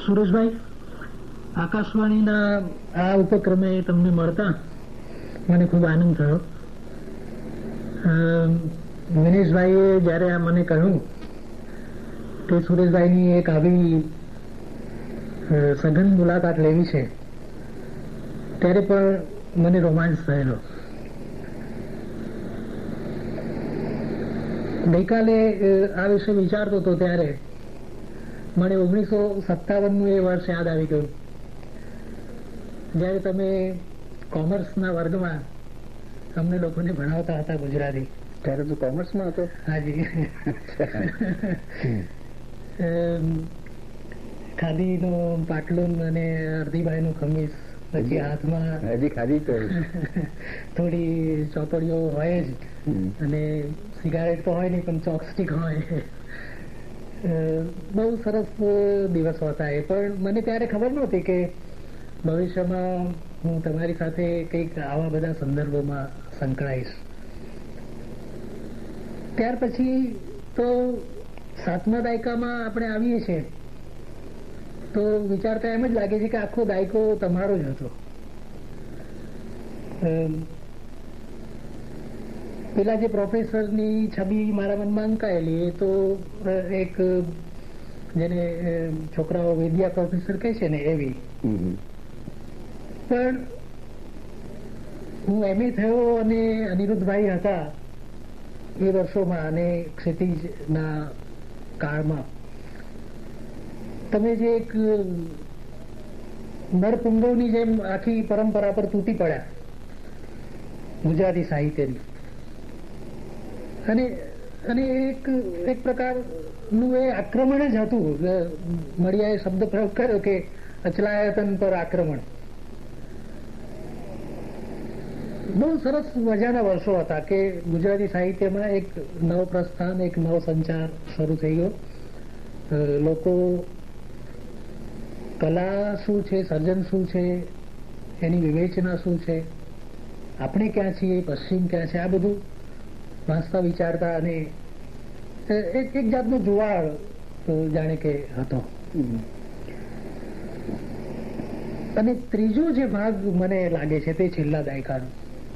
સુરેશભાઈ, આકાશવાણીના આ ઉપક્રમે તમને મળતા મને ખૂબ આનંદ થયો. વિનેશભાઈએ જયારે આ મને કહ્યું કે સુરેશભાઈની એક આવી સઘન મુલાકાત લેવી છે, ત્યારે પણ મને રોમાંચ થયેલો. ગઈકાલે આ વિશે વિચારતો હતો ત્યારે મને 1957નું એ વર્ષ યાદ આવી ગયું, જયારે તમે કોમર્સના વર્ગમાં અમને લોકોને ભણાવતા હતા ગુજરાતી. ત્યારે તું કોમર્સમાં હતો? હાજી. ખાદીનો પાટલુન અને અર્ધીબાઈનું ખમીસ, પછી હાથમાં હજી ખાદી થોડી ચોપડીઓ હોય જ, અને સિગારેટ તો હોય નહીં પણ ચોકસ્ટિક હોય. બહુ સરસ દિવસો હતા એ. પણ મને ત્યારે ખબર નહોતી કે ભવિષ્યમાં હું તમારી સાથે કંઈક આવા બધા સંદર્ભોમાં સંકળાઈશ. ત્યાર પછી તો 7મા દાયકામાં આપણે આવીએ છીએ તો વિચારતા એમ જ લાગે છે કે આખો દાયકો તમારો જ હતો. પેલા જે પ્રોફેસરની છબી મારા મનમાં અંકાયેલી એ તો એક જેને છોકરાઓ વિદ્યા પ્રોફેસર કહે છે ને એવી. પણ હું એમએ થયો અને અનિરુદ્ધભાઈ હતા એ વર્ષોમાં અને ક્ષિતિજના કાળમાં તમે જે એક નરપુંગવની જેમ આખી પરંપરા પર તૂટી પડ્યા ગુજરાતી સાહિત્યની, અને એક પ્રકારનું એ આક્રમણ જ હતું. મળિયાએ શબ્દ પ્રયોગ કર્યો કે અચલાયતન પર આક્રમણ. બહુ સરસ મજાના વર્ષો હતા કે ગુજરાતી સાહિત્યમાં એક નવ પ્રસ્થાન, એક નવ સંચાર શરૂ થઈ ગયો. લોકો કલા શું છે, સર્જન શું છે, એની વિવેચના શું છે, આપણે ક્યાં છીએ, પશ્ચિમ ક્યાં છે, આ બધું વાંચતા વિચારતા, અને એક જાતનો જુવાળ જાણે કે હતો. અને ત્રીજો જે ભાગ મને લાગે છે તે છેલ્લા દાયકાનો,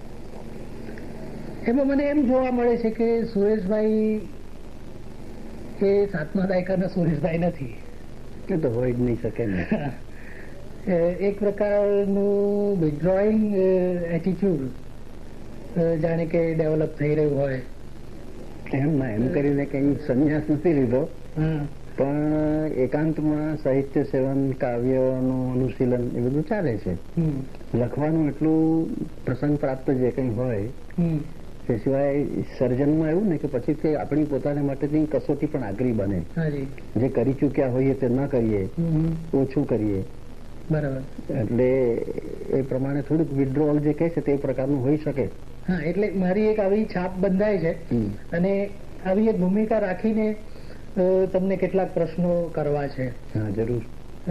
એમાં મને એમ જોવા મળે છે કે સુરેશભાઈ એ 7મા દાયકાના સુરેશભાઈ નથી. એ તો હોય જ નહીં શકે ને. એક પ્રકારનું વિથડ્રોઈંગ એટીટ્યુડ જાણે કે ડેવલપ થઈ રહ્યું હોય. એમ કરીને કઈ સંન્યાસ નથી લીધો, પણ એકાંતમાં સાહિત્ય સેવન, કાવ્યનું અનુશીલન એ બધું ચાલે છે. લખવાનું એટલું પ્રસંગ પ્રાપ્ત જે કંઈ હોય તે સિવાય સર્જનમાં એવું ને કે પછી તે આપણી પોતાને માટેની કસોટી પણ આકરી બને. જે કરી ચૂક્યા હોઈએ તે ન કરીએ, ઓછું કરીએ. બરાબર. એટલે એ પ્રમાણે થોડુંક વિથડ્રોઅલ જે કહે છે તે પ્રકારનું હોઈ શકે. હા, એટલે મારી એક આવી છાપ બંધાય છે અને આવી એક ભૂમિકા રાખીને તમને કેટલાક પ્રશ્નો કરવા છે. હા, જરૂર.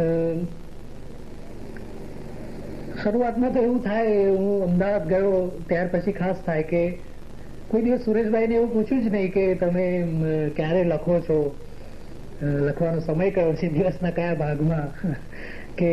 શરૂઆતમાં તો એવું થાય, હું અમદાવાદ ગયો ત્યાર પછી ખાસ થાય કે કોઈ દિવસ સુરેશભાઈને એવું પૂછ્યું જ નહીં કે તમે ક્યારે લખો છો, લખવાનો સમય કયો છે, દિવસના કયા ભાગમાં, કે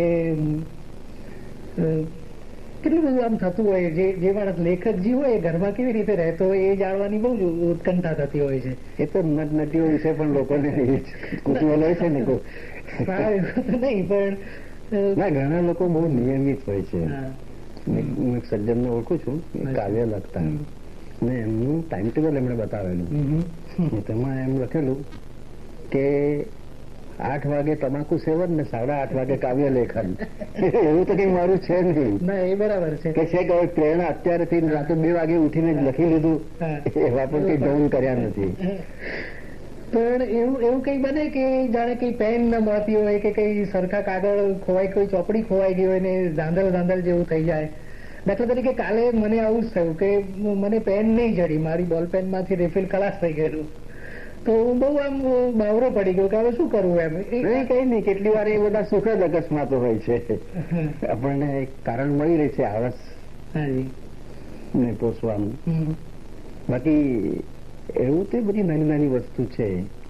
કેટલું બધું આમ થતું હોય. જે માણસ લેખક જે હોય ઘરમાં કેવી રીતે રહેતો હોય એ જાણવાની બહુ જ ઉત્કંઠા થતી હોય છે. એ તો નટીઓ વિશે પણ લોકોને કુતૂહલ હોય છે ને. નહીં, પણ ઘણા લોકો બહુ નિયમિત હોય છે. હું એક સજ્જનને ઓળખું છું, કાવ્ય લખતા, ને એમનું ટાઈમ ટેબલ એમણે બતાવેલું. તેમાં એમ લખેલું કે 8 વાગે તમાકુ સેવન ને 8:30 વાગે કાવ્ય લેખન. એવું તો કઈ મારું છે નહીં. ના, એ બરાબર છે કે છે કે પ્રેરણા અત્યારેથી રાતે 2 વાગે ઉઠીને જ લખી લીધું, એવા પણ કઈ ઢોંગ કર્યા નથી. પણ એવું કઈ બને કે જાણે કઈ પેન ન મળતી હોય કે કઈ સરખા કાગળ ખોવાય, કોઈ ચોપડી ખોવાઈ ગઈ હોય ને ધાંધલ જેવું થઈ જાય. દાખલા તરીકે કાલે મને આવું જ થયું કે મને પેન નહીં જડી, મારી બોલ પેન માંથી રિફિલ ખલાસ થઈ ગયેલું. તો બહુ આમ બાવરો પડી ગયો કે હવે શું કરવું એમ. કઈ નહીં, કેટલી વાર એ બધા સુખદ અકસ્માતો હોય છે. આપણને એક કારણ મળી રહે છે આળસ ને પોષવાનું. બાકી એવું તે બધી નાની નાની વસ્તુ છે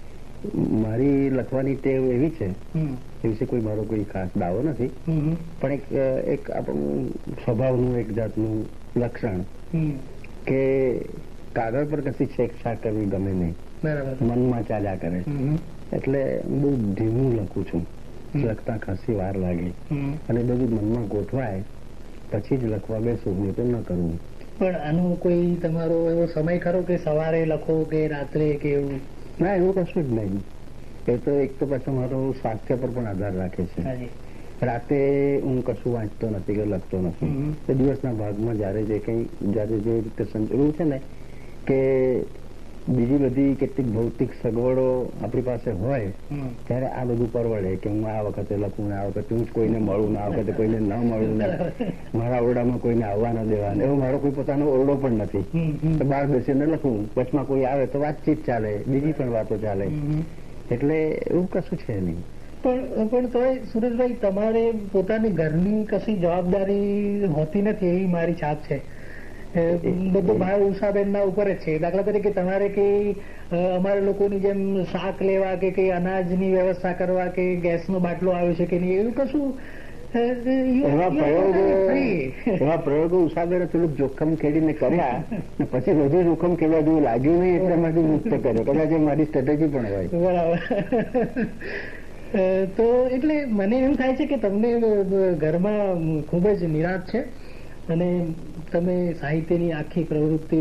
મારી લખવાની ટેવ એવી છે, એ વિશે કોઈ મારો કોઈ ખાસ દાવો નથી, પણ એક આપણું સ્વભાવનું એક જાતનું લક્ષણ કે કાગળ પર કશી છેકછાક કરવી ગમે નહીં, મનમાં ચાલ્યા કરે. એટલે બહુ ધીમું લખું છું, લખતા ખાસી વાર લાગે અને બધું મનમાં ગોઠવાય પછી જ લખવા બેસું, નહીં તો ન કરવું. પણ આનો કોઈ તમારો એવો સમય ખરો કે સવારે લખો કે રાત્રે કે એવું? ના, એવું કશું જ નહીં. એ તો એક તો પાછું મારો સ્વાસ્થ્ય પર પણ આધાર રાખે છે. રાતે હું કશું વાંચતો નથી કે લખતો નથી. એ દિવસના ભાગમાં જયારે જે રીતે સંચરું છે ને કે બીજી બધી કેટલીક ભૌતિક સગવડો આપણી પાસે હોય ત્યારે આ બધું પરવડે કે હું આ વખતે લખું ને આ વખતે હું કોઈને મળું ને આ વખતે કોઈને ન મળું ને મારા ઓરડામાં કોઈને આવવા ન દેવા. એવો મારો કોઈ પોતાનો ઓરડો પણ નથી. બહાર બેસીને લખું, વચમાં કોઈ આવે તો વાતચીત ચાલે, બીજી પણ વાતો ચાલે, એટલે એવું કશું છે નહીં. પણ તોય સુરેશભાઈ, તમારે પોતાની ઘરની કશી જવાબદારી હોતી નથી એવી મારી છાપ છે. બધું ભાઈ ઉષાબેન ના ઉપર જ છે. દાખલા તરીકે તમારે કઈ અમારા લોકોની જેમ શાક લેવા કે કઈ અનાજની વ્યવસ્થા કરવા કે ગેસનો બાટલો આવ્યો છે કે નહીં, એવું કશું એવા પ્રયોગો ઉષાબેને થોડુંક જોખમ ખેડીને કર્યા પછી વધુ જોખમ ખેડવા જેવું લાગ્યું નહીં એટલે માંથી મુક્ત કર્યો. કદાચ મારી સ્ટ્રેટેજી પણ હોય. બરાબર. તો એટલે મને એમ થાય છે કે તમને ઘરમાં ખૂબ જ નિરાંત છે અને તમે સાહિત્યની આખી પ્રવૃત્તિ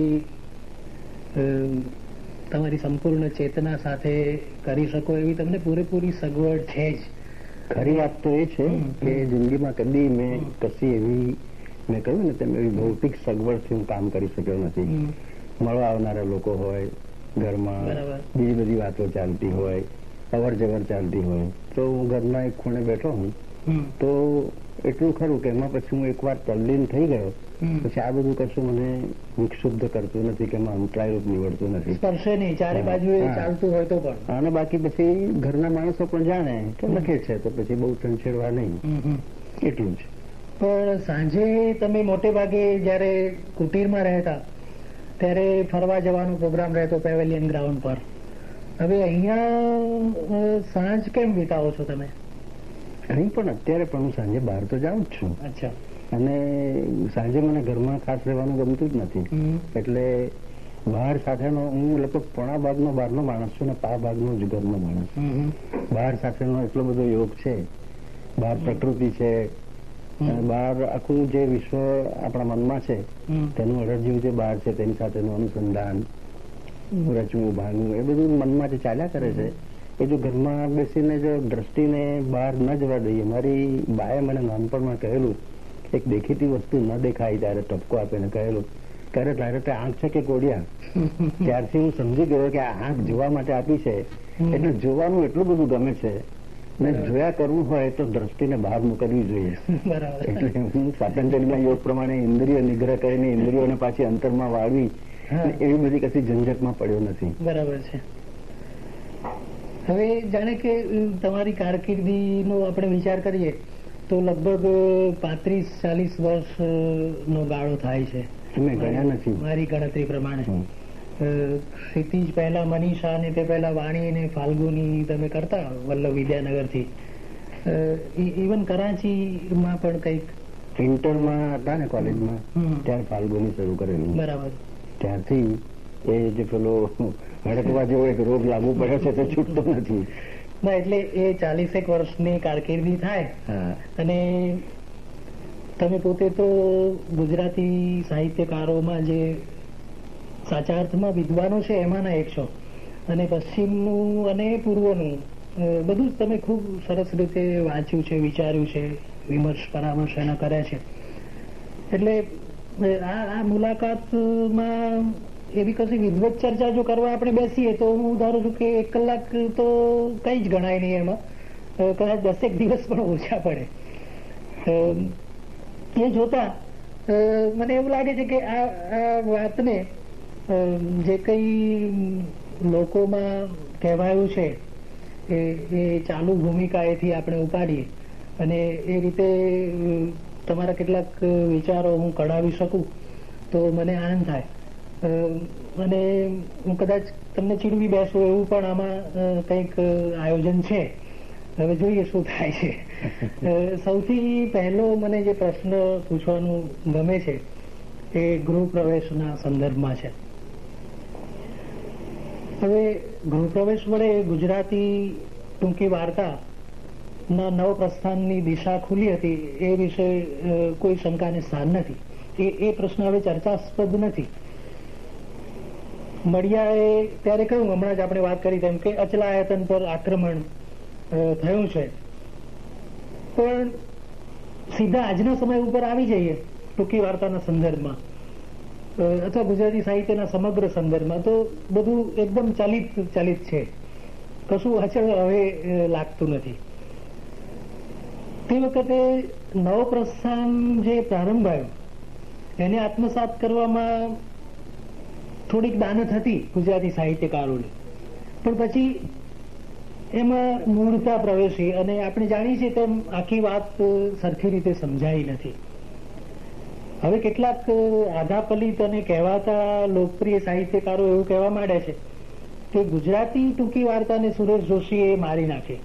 તમારી સંપૂર્ણ ચેતના સાથે કરી શકો એવી તમને પૂરેપૂરી સગવડ છે જ. ખરી વાત તો એ છે કે જિંદગીમાં કદી મેં કશી એવી મેં કહ્યું ને તેમ એવી ભૌતિક સગવડથી હું કામ કરી શક્યો નથી. મળવા આવનારા લોકો હોય, ઘરમાં બીજી બધી વાતો ચાલતી હોય, અવર જવર ચાલતી હોય, તો હું ઘરના એક ખૂણે બેઠો હું તો એટલું ખરું કે એમાં પછી હું એકવાર તલ્લીન થઈ ગયો પછી આ બધું કશું મને વિક્ષુબ્ધ કરતું નથી કે એમાં અંતરાયરૂપ નીવડતું નથી. સ્પર્શે નહીં, ચારે બાજુ ચાલતું હોય તો પણ. અને બાકી પછી ઘરના માણસો પણ જાણે કે લખે છે તો પછી બહુ છંછેડવા નહીં, એટલું જ. પણ સાંજે તમે મોટે ભાગે જયારે કુટીરમાં રહેતા ત્યારે ફરવા જવાનો પ્રોગ્રામ રહેતો પેવેલિયન ગ્રાઉન્ડ પર. હવે અહીંયા સાંજ કેમ વિતાવો છો તમે? અહીં પણ અત્યારે પણ હું સાંજે બહાર તો જાઉં જ છું. અચ્છા. અને સાંજે મને ઘરમાં ખાસ રહેવાનું ગમતું જ નથી, એટલે બહાર સાથેનો હું લગભગ પોણા ભાગનો બહારનો માણસ છું ને પા ભાગનો જ ઘરનો માણસ. બહાર સાથેનો એટલો બધો યોગ છે, બહાર પ્રકૃતિ છે, બહાર આખું જે વિશ્વ આપણા મનમાં છે તેનું અડરજીવ જે બહાર છે તેની સાથેનું અનુસંધાન, રચવું ભાંગવું એ બધું મનમાં જે ચાલ્યા કરે છે એ જો ઘરમાં બેસીને જો દ્રષ્ટિને બહાર ન જવા દઈએ. મારી બાએ મને નાનપણમાં કહેલું, એક દેખીતી વસ્તુ ન દેખાય ત્યારે ટપકો આપીને કહેલું, ત્યારે તારે તે આંખ છે કે કોડિયા? ત્યારથી હું સમજી ગયો કે આ આંખ જોવા માટે આપી છે, એટલે જોવાનું એટલું બધું ગમે છે ને જોયા કરવું હોય તો દ્રષ્ટિને બહાર મોકલવી જોઈએ. એટલે હું સ્વાતંત્ર્યના યોગ પ્રમાણે ઇન્દ્રિય નિગ્રહ કરીને ઇન્દ્રિયોને પાછી અંતરમાં વાળવી એવી બધી કશી ઝંઝટમાં પડ્યો નથી. બરાબર છે. હવે જાણે કે તમારી કારકિર્દીનો આપણે વિચાર કરીએ તો લગભગ 35-40 વર્ષનો ગાળો થાય છે. મેં ગણ્યા નથી મારી ગણતરી પ્રમાણે. ક્ષિતિજ પહેલા મનીષા ને તે પહેલા વાણી ને ફાલ્ગુની તમે કરતા વલ્લભ વિદ્યાનગરથી. ઇવન કરાચીમાં પણ કંઈક ઇન્ટરમાં હતા ને કોલેજમાં ત્યારે ફાલ્ગુની શરૂ કરેલું. બરાબર. ત્યારથી એ જે પેલો હડકવા જેવો એક રોગ લાગુ પડ્યો છે તે છૂટતો નથી. ના, એટલે એ 40 વર્ષની કારકિર્દી થાય અને તમે પોતે તો ગુજરાતી સાહિત્યકારોમાં જે સાચા અર્થમાં વિદ્વાનો છે એમાંના એક છો અને પશ્ચિમનું અને પૂર્વનું બધું જ તમે ખૂબ સરસ રીતે વાંચ્યું છે, વિચાર્યું છે, વિમર્શ પરામર્શ એના કર્યા છે. એટલે આ મુલાકાતમાં એવી કશી વિદવત ચર્ચા જો કરવા આપણે બેસીએ તો હું ધારું છું કે 1 કલાક તો કઈ જ ગણાય નહીં, એમાં કદાચ 10 દિવસ પણ ઓછા પડે. એ જોતા મને એવું લાગે છે કે આ વાતને જે કઈ લોકોમાં કહેવાયું છે એ ચાલુ ભૂમિકાએથી આપણે ઉપાડીએ અને એ રીતે તમારા કેટલાક વિચારો હું કઢાવી શકું તો મને આનંદ થાય. અને હું કદાચ તમને ચીડવી બેસું એવું પણ આમાં કંઈક આયોજન છે. હવે જોઈએ શું થાય છે. સૌથી પહેલો મને જે પ્રશ્ન પૂછવાનું ગમે છે એ ગૃહ પ્રવેશના સંદર્ભમાં છે. હવે ગૃહ પ્રવેશ વડે ગુજરાતી ટૂંકી વાર્તા ના નવ પ્રસ્થાનની દિશા ખુલી હતી એ વિશે કોઈ શંકાને સ્થાન નથી. એ પ્રશ્ન હવે ચર્ચાસ્પદ નથી. મળિયાએ ત્યારે કહ્યું, હમણાં જ આપણે વાત કરી તેમ કે અચલાયતન પર આક્રમણ થયું છે, પણ સીધા આજના સમય ઉપર આવી જઈએ ટૂંકી વાર્તાના સંદર્ભમાં અથવા ગુજરાતી સાહિત્યના સમગ્ર સંદર્ભમાં તો બધું એકદમ ચાલિત છે. કશું અચળ હવે લાગતું નથી. તે વખતે નવપ્રસ્થાન જે પ્રારંભાયું એને આત્મસાત કરવામાં થોડીક દાનત હતી ગુજરાતી સાહિત્યકારોની, પણ પછી એમાં મૂળતા પ્રવેશી અને આપણે જાણીએ છીએ તેમ આખી વાત સરખી રીતે સમજાઈ નથી. હવે કેટલાક આધાપલિત અને કહેવાતા લોકપ્રિય સાહિત્યકારો એવું કહેવા માંડે છે કે ગુજરાતી ટૂંકી વાર્તાને સુરેશ જોશીએ મારી નાખી.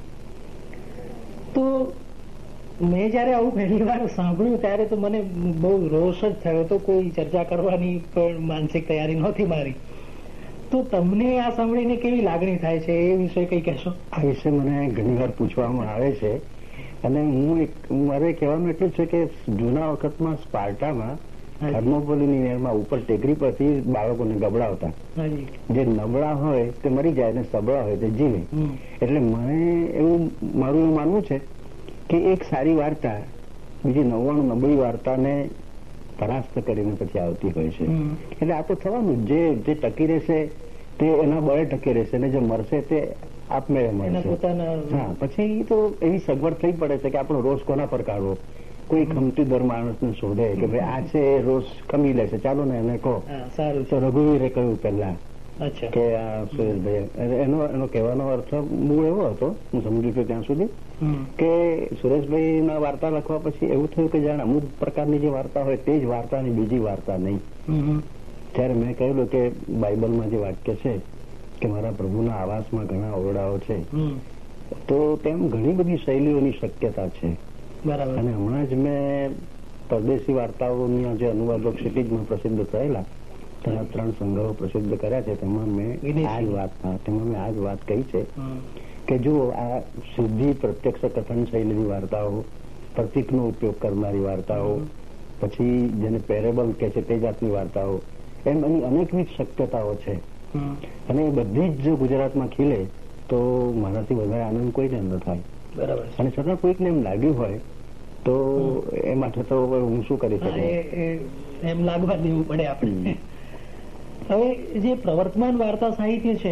તો મેં જયારે આવું પહેલી વાર સાંભળ્યું ત્યારે તો મને બહુ રોષ જ થયો હતો. કોઈ ચર્ચા કરવાની પણ માનસિક તૈયારી નહોતી મારી. તો તમને આ સાંભળીને કેવી લાગણી થાય છે એ વિશે કઈ કહેશો? આ વિશે મને ઘણી વાર પૂછવામાં આવે છે અને મારે કહેવાનું એટલું છે કે જૂના વખતમાં સ્પાર્ટામાં થર્મોપોલીની નહેરમાં ઉપર ટેકરી પરથી બાળકોને ગબડાવતા. જે નબળા હોય તે મરી જાય અને સબળા હોય તે જીવે. એટલે મને મારું એવું માનવું છે કે એક સારી વાર્તા બીજી 99 નબળી વાર્તાને પરાસ્ત કરીને પછી આવતી હોય છે. એટલે આ તો થવાનું જે ટકી રહેશે તે એના બળે ટકી રહેશે અને જે મરશે તે આપમેળે મળશે. હા, પછી તો એવી સગવડ થઈ પડે છે કે આપણો રોષ કોના પર કાઢવો. કોઈ ખમતીદર માણસને શોધે કે ભાઈ આ છે રોષ ખમી લે છે, ચાલો ને એને કહો. તો રઘુવીરે કહ્યું પહેલા કે આ સુરેશભાઈ, એનો કહેવાનો અર્થ મૂળ એવો હતો, હું સમજુ છું ત્યાં સુધી, કે સુરેશભાઈના વાર્તા લખવા પછી એવું થયું કે જાણે અમુક પ્રકારની જે વાર્તા હોય તે જ વાર્તા અને બીજી વાર્તા નહીં. ત્યારે મેં કહેલું કે બાઇબલમાં જે વાક્ય છે કે મારા પ્રભુના આવાસમાં ઘણા ઓરડાઓ છે, તો તેમ ઘણી બધી શૈલીઓની શક્યતા છે. અને હમણાં જ મેં પરદેશી વાર્તાઓના જે અનુવાદો ક્ષિતિજમાં પ્રસિદ્ધ થયેલા તેના 3 સંગ્રહો પ્રસિદ્ધ કર્યા છે. તેમાં મેં આ જ વાત કહી છે કે જો આ સીધી પ્રત્યક્ષ કથન શૈલીની વાર્તાઓ, પ્રતીકનો ઉપયોગ કરનારી વાર્તાઓ, પછી જેને પેરેબલ કે છે તે જાતની વાર્તાઓ, એમ એની અનેકવિધ શક્યતાઓ છે. અને એ બધી જ જો ગુજરાતમાં ખીલે તો મારાથી વધારે આનંદ કોઈને ન થાય. બરાબર. અને છતાં કોઈકને એમ લાગ્યું હોય તો એ માટે તો હું શું કરી શકું, એમ લાગવા દેવું પડે આપણે. હવે જે પ્રવર્તમાન વાર્તા સાહિત્ય છે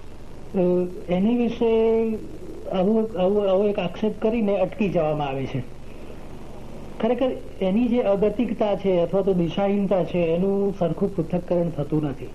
એની વિશે આવો એક આક્ષેપ કરીને અટકી જવામાં આવે છે. ખરેખર એની જે અગતિકતા છે અથવા તો દિશાહીનતા છે એનું સરખું પૃથ્થકરણ થતું નથી.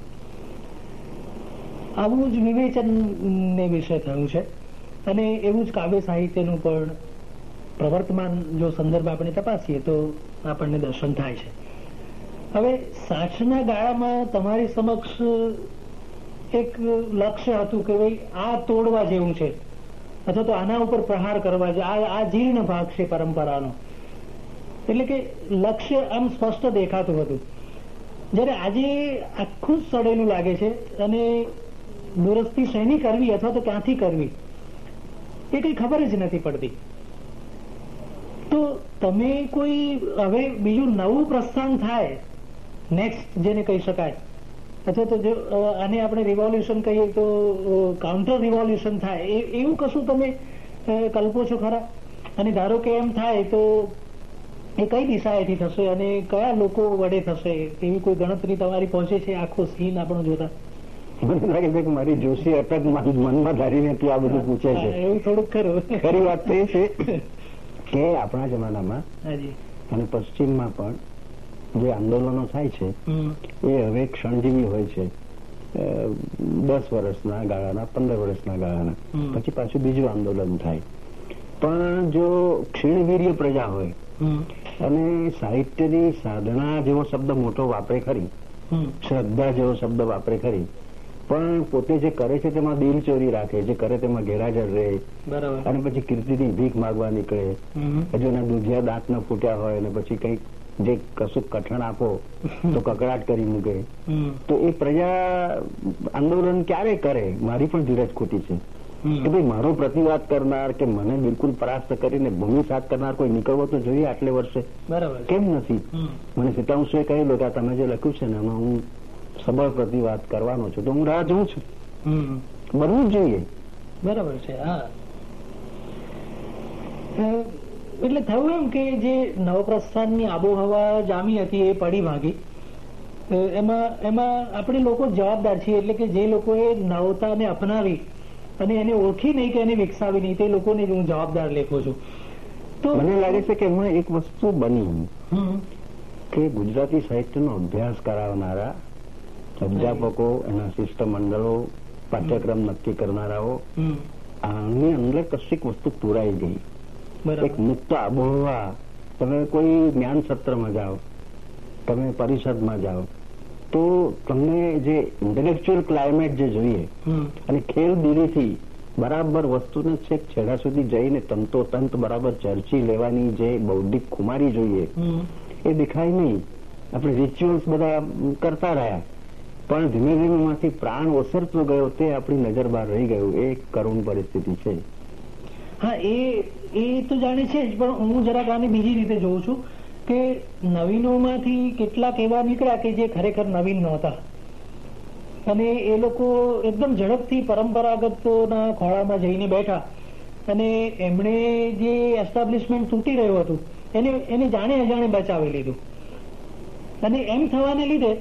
આવું જ વિવેચનને વિશે થયું છે અને એવું જ કાવ્ય સાહિત્યનું પણ પ્રવર્તમાન જો સંદર્ભ આપણે તપાસીએ તો આપણને દર્શન થાય છે. હવે સાચના ગાળામાં તમારી સમક્ષ એક લક્ષ્ય હતું કે ભાઈ આ તોડવા જેવું છે અથવા તો આના ઉપર પ્રહાર કરવા છે, આ જીર્ણ ભાગ છે પરંપરાનો. એટલે કે લક્ષ્ય આમ સ્પષ્ટ દેખાતું હતું. જયારે આજે આખું જ સડેલું લાગે છે અને દુરસ્તી શેની કરવી અથવા તો ક્યાંથી કરવી એ કઈ ખબર જ નથી પડતી. તો તમે કોઈ હવે બીજું નવું પ્રસ્થાન થાય, નેક્સ્ટ જેને કહી શકાય, અથવા તો જો આને આપણે રિવોલ્યુશન કહીએ તો કાઉન્ટર રિવોલ્યુશન થાય, એવું કશું તમે કલ્પો છો ખરા? અને ધારો કે એમ થાય તો એ કઈ દિશાએથી થશે અને કયા લોકો વડે થશે એવી કોઈ ગણતરી તમારી પહોંચે છે આખો સીન આપણો જોતા? મને લાગે છે કે મારી જોશી અટક મનમાં ધારીને તું આ બધું પૂછે છે. એવું થોડુંક ખરું. ખરી વાત તો એ છે કે આપણા જમાનામાં અને પશ્ચિમમાં પણ જે આંદોલનો થાય છે એ હવે ક્ષણજીવી હોય છે. 10 વર્ષના ગાળાના, 15 વર્ષના ગાળાના, પછી પાછું બીજું આંદોલન થાય. પણ જો ક્ષીણવીર્ય પ્રજા હોય અને સાહિત્યની સાધના જેવો શબ્દ મોટો વાપરે ખરી, શ્રદ્ધા જેવો શબ્દ વાપરે ખરી, પણ પોતે જે કરે છે તેમાં દિલ ચોરી રાખે, જે કરે તેમાં ગેરહાજર રહે, અને પછી કીર્તિની ભીખ માગવા નીકળે, હજુ એના દુધિયા દાંત ન ફૂટ્યા હોય અને પછી કંઈક જે કશું કઠણ આપો તો કકડાટ કરી મૂકે, તો એ પ્રજા આંદોલન ક્યારે કરે? મારી પણ ધીરજ ખોટી છે કે ભાઈ મારો પ્રતિવાદ કરનાર કે મને બિલકુલ પરાસ્ત કરીને ભૂમિ સાત કરનાર કોઈ નીકળવો તો જોઈએ આટલે વર્ષે, કેમ નથી? મને સીતાંશુએ કહેલું કે તમે જે લખ્યું છે ને એમાં હું સબળ પ્રતિવાદ કરવાનો છું, તો હું રાહ જોઉં છું, બનવું જ જોઈએ. બરાબર છે. હા, એટલે થયું એમ કે જે નવપ્રસ્થાનની આબોહવા જામી હતી એ પડી ભાગી, એમાં આપણે લોકો જવાબદાર છીએ. એટલે કે જે લોકોએ નવતાને અપનાવી અને એને ઓળખી નહીં કે એને વિકસાવી નહીં, તે લોકોને હું જવાબદાર લેખું છું. તો મને લાગે છે કે એમાં એક વસ્તુ બની કે ગુજરાતી સાહિત્યનો અભ્યાસ કરાવનારા અધ્યાપકો, એના શિષ્ટમંડળો, પાઠ્યક્રમ નક્કી કરનારાઓ, આની અંદર કશીક વસ્તુ પુરાઈ ગઈ. એક મુક્ત આબોહવા. તમે કોઈ જ્ઞાન સત્રમાં જાઓ, તમે પરિષદમાં જાઓ, તો તમને જે ઇન્ટેલેક્ચ્યુઅલ ક્લાઇમેટ જે જોઈએ અને ખેલદિલીથી બરાબર વસ્તુને છેક છેડા સુધી જઈને તંતોતંત બરાબર ચર્ચી લેવાની જે બૌદ્ધિક ખુમારી જોઈએ એ દેખાય નહીં. આપણે રિચ્યુઅલ્સ બધા કરતા રહ્યા, પણ ધીમે ધીમે માંથી પ્રાણ ઓસરતો ગયો, તે આપણી નજર બહાર રહી ગયું. એ એક કરુણ પરિસ્થિતિ છે. હા, એ તો જાણે છે જ, પણ હું જરાક આને બીજી રીતે જોઉં છું કે નવીનોમાંથી કેટલાક એવા નીકળ્યા કે જે ખરેખર નવીન નહોતા, અને એ લોકો એકદમ ઝડપથી પરંપરાગતના ખોળામાં જઈને બેઠા, અને એમણે જે એસ્ટાબ્લિશમેન્ટ તૂટી રહ્યું હતું એને જાણે અજાણે બચાવી લીધું. અને એમ થવાને લીધે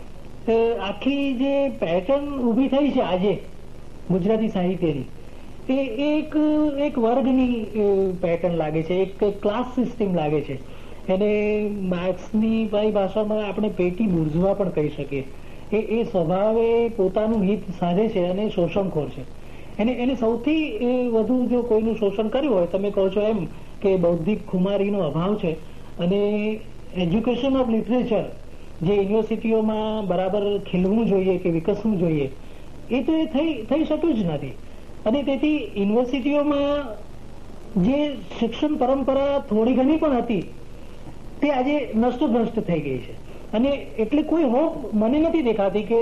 આખી જે પેટર્ન ઊભી થઈ છે આજે ગુજરાતી સાહિત્યની, એ એક વર્ગની પેટર્ન લાગે છે, એક ક્લાસ સિસ્ટમ લાગે છે. એને માર્ક્સની ભાષામાં આપણે પેટી બુર્ઝવા પણ કહી શકીએ. એ સ્વભાવે પોતાનું હિત સાધે છે અને શોષણખોર છે. એને સૌથી વધુ જો કોઈનું શોષણ કર્યું હોય, તમે કહો છો એમ કે બૌદ્ધિક ખુમારીનો અભાવ છે, અને એજ્યુકેશન ઓફ લિટરેચર જે યુનિવર્સિટીઓમાં બરાબર ખીલવું જોઈએ કે વિકસવું જોઈએ, એ તો એ થઈ શકતું જ નથી. અને તેથી યુનિવર્સિટીઓમાં જે શિક્ષણ પરંપરા થોડી ઘણી પણ હતી તે આજે નષ્ટ થઈ ગઈ છે. અને એટલે કોઈ હોપ મને નથી દેખાતી કે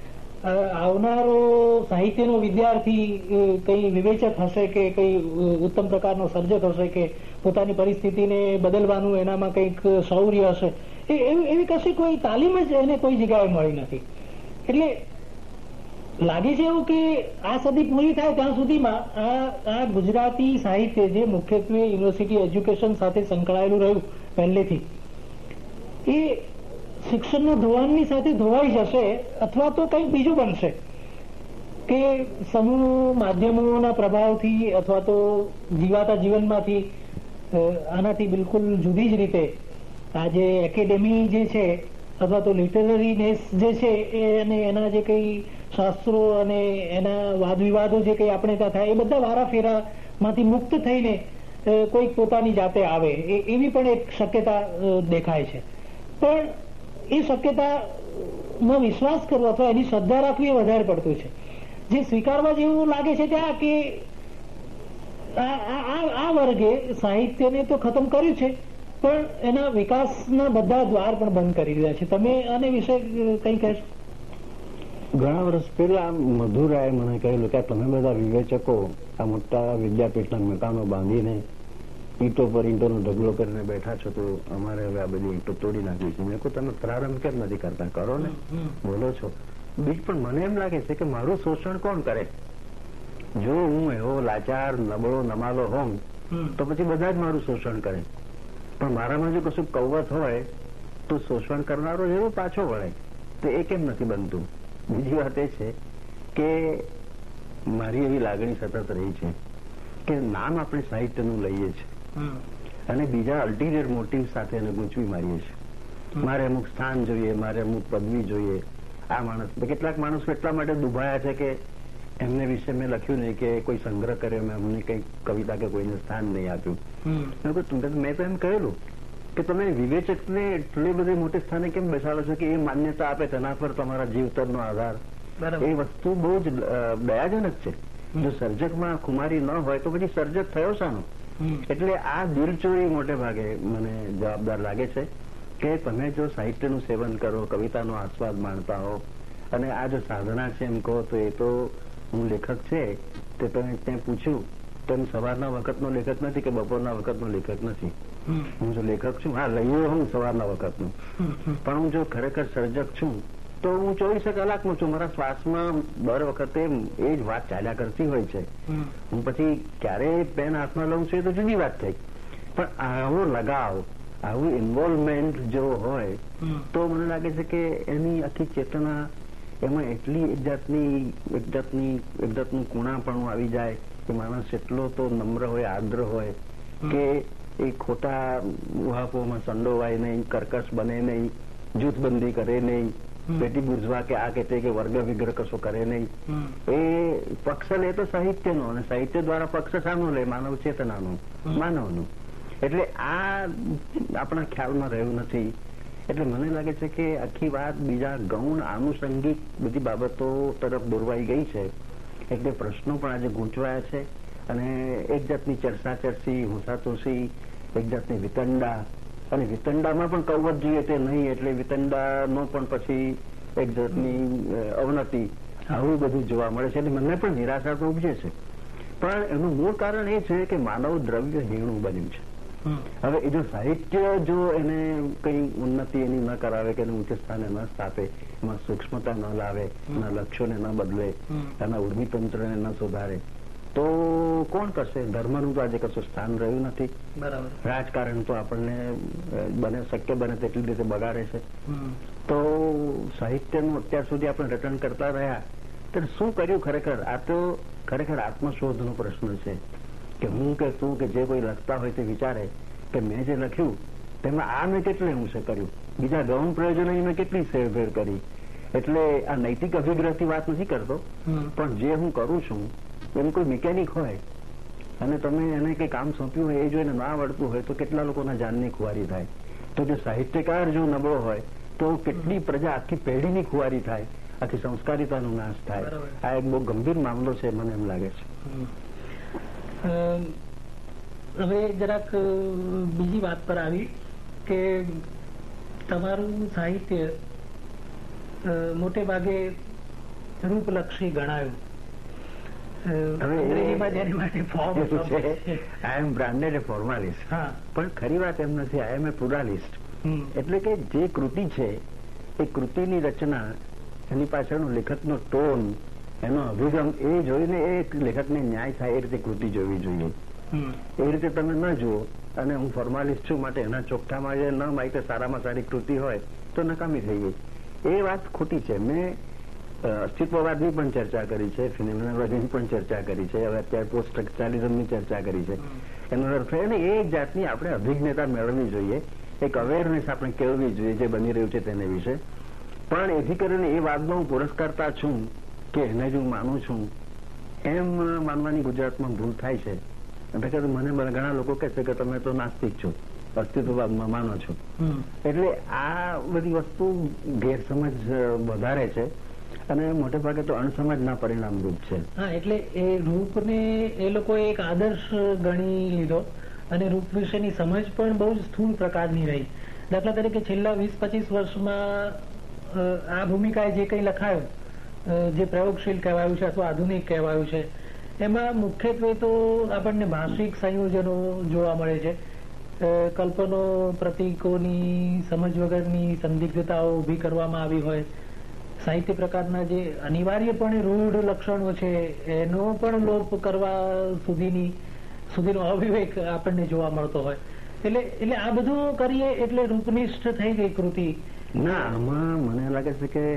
આવનારો સાહિત્યનો વિદ્યાર્થી કઈ વિવેચક હશે કે કઈ ઉત્તમ પ્રકારનો સર્જક હશે કે પોતાની પરિસ્થિતિને બદલવાનું એનામાં કંઈક શૌર્ય હશે. એવી કશી કોઈ તાલીમ જ એને કોઈ જગ્યાએ મળી નથી. એટલે લાગે છે એવું કે આ સદી પૂરી થાય ત્યાં સુધીમાં આ ગુજરાતી સાહિત્ય જે મુખ્યત્વે યુનિવર્સિટી એજ્યુકેશન સાથે સંકળાયેલું રહ્યું પહેલેથી, એ શિક્ષણના ધોવાણની સાથે ધોવાઈ જશે, અથવા તો કંઈક બીજું બનશે કે સમૂહ માધ્યમોના પ્રભાવથી અથવા તો જીવાતા જીવનમાંથી આનાથી બિલકુલ જુદી જ રીતે આ જે એકેડેમી જે છે અથવા તો લિટરરીનેસ જે છે અને એના જે કંઈ શાસ્ત્રો અને એના વાદ વિવાદો જે કંઈ આપણે ત્યાં થાય, એ બધા વારાફેરામાંથી મુક્ત થઈને કોઈક પોતાની જાતે આવે, એવી પણ એક શક્યતા દેખાય છે. પણ એ શક્યતામાં વિશ્વાસ કરવો અથવા એની શ્રદ્ધા રાખવી એ વધારે પડતું છે. જે સ્વીકારવા જેવું લાગે છે ત્યાં કે આ વર્ગે સાહિત્યને તો ખતમ કર્યું છે, પણ એના વિકાસના બધા દ્વાર પણ બંધ કરી દીધા છે. તમે આને વિશે કંઈ કહેશો? ઘણા વર્ષ પહેલા મધુરાએ મને કહેલું કે તમે બધા વિવેચકો આ મોટા વિદ્યાપીઠના મકાનો બાંધીને ઈંટો પર ઈંટોનો ઢગલો કરીને બેઠા છો, તો અમારે હવે આ બધી ઈંટો તોડી નાખવી છે. મેં કહું તમે પ્રારંભ કેમ નથી કરતા? કરો ને, બોલો છો. બીજ પણ મને એમ લાગે છે કે મારું શોષણ કોણ કરે? જો હું એવો લાચાર નબળો નમાલો હોઉં તો પછી બધા જ મારું શોષણ કરે, પણ મારામાં જો કશું કવત હોય તો શોષણ કરનારો એવો પાછો વળે. તો એ કેમ નથી બનતું? બીજી વાત એ છે કે મારી એવી લાગણી સતત રહી છે કે નામ આપણે સાહિત્યનું લઈએ છીએ અને બીજા અલ્ટિરિયર મોટિવ સાથે એને ગૂંચવી મારીએ છીએ. મારે અમુક સ્થાન જોઈએ, મારે અમુક પદવી જોઈએ. આ માણસ, કેટલાક માણસો એટલા માટે દુભાયા છે કે એમને વિશે મેં લખ્યું નહીં કે કોઈ સંગ્રહ કર્યો, મેં અમને કઈ કવિતા કે કોઈને સ્થાન નહીં આપ્યું. મેં તો એમ કહેલું કે તમે વિવેચકને એટલી બધી મોટી સ્થાને કેમ બેસાડો છો કે એ માન્યતા આપે તેના પર તમારા જીવતરનો આધાર. એ વસ્તુ બહુ જ દયાજનક છે. જો સર્જકમાં ખુમારી ન હોય તો પછી સર્જક થયો શાનો? એટલે આ દિલચોરી મોટે ભાગે મને જવાબદાર લાગે છે કે તમે જો સાહિત્યનું સેવન કરો, કવિતાનો આસ્વાદ માણતા હો, અને આ જો સાધના છે એમ કહો તો એ તો હું લેખક છે તે તમે ત્યાં પૂછ્યું તો એમ સવારના વખતનો લેખક નથી કે બપોરના વખતનો લેખક નથી. હું જો લેખક છું, હા લઈએ હું સવારના વખતનું, પણ હું જો ખરેખર સર્જક છું તો હું 24 કલાકનો છું. મારા શ્વાસમાં દર વખતે એ જ વાત ચાલ્યા કરતી હોય છે. હું પછી ક્યારે પેન હાથમાં લઉં છું એ તો જુદી વાત થઈ, પણ આવો લગાવ, આવું ઇન્વોલ્વમેન્ટ જો હોય તો મને લાગે છે કે એની આખી ચેતના એમાં એટલી એક જાતનું કુણાપણું આવી જાય કે માણસ એટલો તો નમ્ર હોય, આર્દ્ર હોય કે એ ખોટા ઉહાપોમાં સંડોવાય નહીં, કર્કશ બને નહીં, જૂથબંધી કરે નહીં, પેટી બુર્જવા કે આ કે વર્ગ વિગ્રહ કશો કરે નહીં. એ પક્ષ લે તો સાહિત્યનો, અને સાહિત્ય દ્વારા પક્ષ સાનો લે? માનવ ચેતનાનો, માનવનું. એટલે આ આપણા ખ્યાલમાં રહ્યું નથી. એટલે મને લાગે છે કે આખી વાત બીજા ગૌણ આનુષંગિક બધી બાબતો તરફ દોરવાઈ ગઈ છે. એટલે પ્રશ્નો પણ આજે ગૂંચવાયા છે, અને એક જાતની ચર્ચી, હુંસાતુસી, એક જાતની વિતંડા, અને વિતંડામાં પણ કવત જોઈએ તે નહીં, એટલે વિતંડાનો પણ પછી એક જાતની અવનતિ, આવું બધું જોવા મળે છે. એટલે મને પણ નિરાશા તો ઉપજે છે, પણ એનું મૂળ કારણ એ છે કે માનવ દ્રવ્ય હીણું બન્યું છે. હવે એ જો સાહિત્ય જો એને કઈ ઉન્નતિ એની ન કરાવે કે ઊંચે સ્થાને ન સ્થાપે, એમાં સૂક્ષ્મતા ન લાવે, એના લક્ષ્યોને ન બદલે, એના ઉર્મિતંત્રને ન સુધારે, તો કોણ કરશે? ધર્મનું તો આજે કશું સ્થાન રહ્યું નથી. રાજકારણ તો આપણને શક્ય બને તેટલી રીતે બગાડે છે. તો સાહિત્યનું અત્યાર સુધી આપણે રટણ કરતા રહ્યા તો શું કર્યું ખરેખર? આ તો ખરેખર આત્મશોધનો પ્રશ્ન છે કે હું કે તું કે જે કોઈ લખતા હોય તે વિચારે કે મેં જે લખ્યું તેમાં આ મેં કેટલે અંશે કર્યું, બીજા ગૌણ પ્રયોજનો મેં કેટલી સેરભેર કરી. એટલે આ નૈતિક અભિગ્રહથી વાત નથી કરતો, પણ જે હું કરું છું એમ કોઈ મિકેનિક હોય અને તમે એને કંઈ કામ સોંપ્યું હોય એ જો એને ના આવડતું હોય તો કેટલા લોકોના જાનની ખુવારી થાય. તો જો સાહિત્યકાર જો નબળો હોય તો કેટલી પ્રજા, આખી પેઢીની ખુવારી થાય, આખી સંસ્કારિતાનો નાશ થાય. આ એક બહુ ગંભીર મામલો છે, મને એમ લાગે છે. હવે જરાક બીજી વાત પર આવી કે તમારું સાહિત્ય મોટે ભાગે રૂપલક્ષી ગણાયું. પણ ખરી વાત એમ નથી. આઈ એમ એ પ્લુરાલિસ્ટ. એટલે કે જે કૃતિ છે એ કૃતિની રચના, એની પાછળનો લેખકનો ટોન, એનો અભિગમ એ જોઈને એ લેખકને ન્યાય થાય એ રીતે કૃતિ જોવી જોઈએ. એ રીતે તમે ન જુઓ અને હું ફોર્માલિસ્ટ છું માટે એના ચોખ્ઠામાં જે ન માહિતી સારામાં સારી કૃતિ હોય તો નકામી થઈ ગઈ. એ વાત ખોટી છે. મેં અસ્તિત્વવાદની પણ ચર્ચા કરી છે, ફિનોમેનોલોજીની પણ ચર્ચા કરી છે, હવે અત્યારે પોસ્ટ સ્ટ્રક્ચરલિઝમની ચર્ચા કરી છે. એનો અર્થ એ એક જાતની આપણે અભિજ્ઞતા મેળવવી જોઈએ, એક અવેરનેસ આપણે કેળવવી જોઈએ જે બની રહ્યું છે તેને વિશે. પણ એથી કરીને એ વાતનો હું પુરસ્કારતા છું કે એને જ હું માનું છું એમ માનવાની ગુજરાતમાં ભૂલ થાય છે. એટલે મને ઘણા લોકો કહે છે કે તમે તો નાસ્તિક છો, અસ્તિત્વવાદમાં માનો છો. એટલે આ બધી વસ્તુ ગેરસમજ વધારે છે અને મોટે ભાગે તો અણસમજના પરિણામ રૂપ છે. હા, એટલે એ રૂપને એ લોકોએ એક આદર્શ ગણી લીધો અને રૂપ વિશેની સમજ પણ બહુ જ સ્થૂળ પ્રકારની રહી. દાખલા તરીકે છેલ્લા 20-25 વર્ષમાં આ ભૂમિકાએ જે કંઈ લખાયું, જે પ્રયોગશીલ કહેવાયું છે અથવા આધુનિક કહેવાયું છે, એમાં મુખ્યત્વે તો આપણને ભાષિક સંયોજનો જોવા મળે છે. કલ્પનો, પ્રતીકોની સમજ વગરની સંદિગ્ધતાઓ ઊભી કરવામાં આવી હોય, સાહિત્ય પ્રકારના જે અનિવાર્યપણે રૂઢ લક્ષણો છે એનો પણ લોપ કરવા સુધીનો અવિવેક આપણને જોવા મળતો હોય. એટલે આ બધું કરીએ એટલે રૂપનિષ્ઠ થઈ ગઈ કૃતિ. ના, આમાં મને લાગે છે કે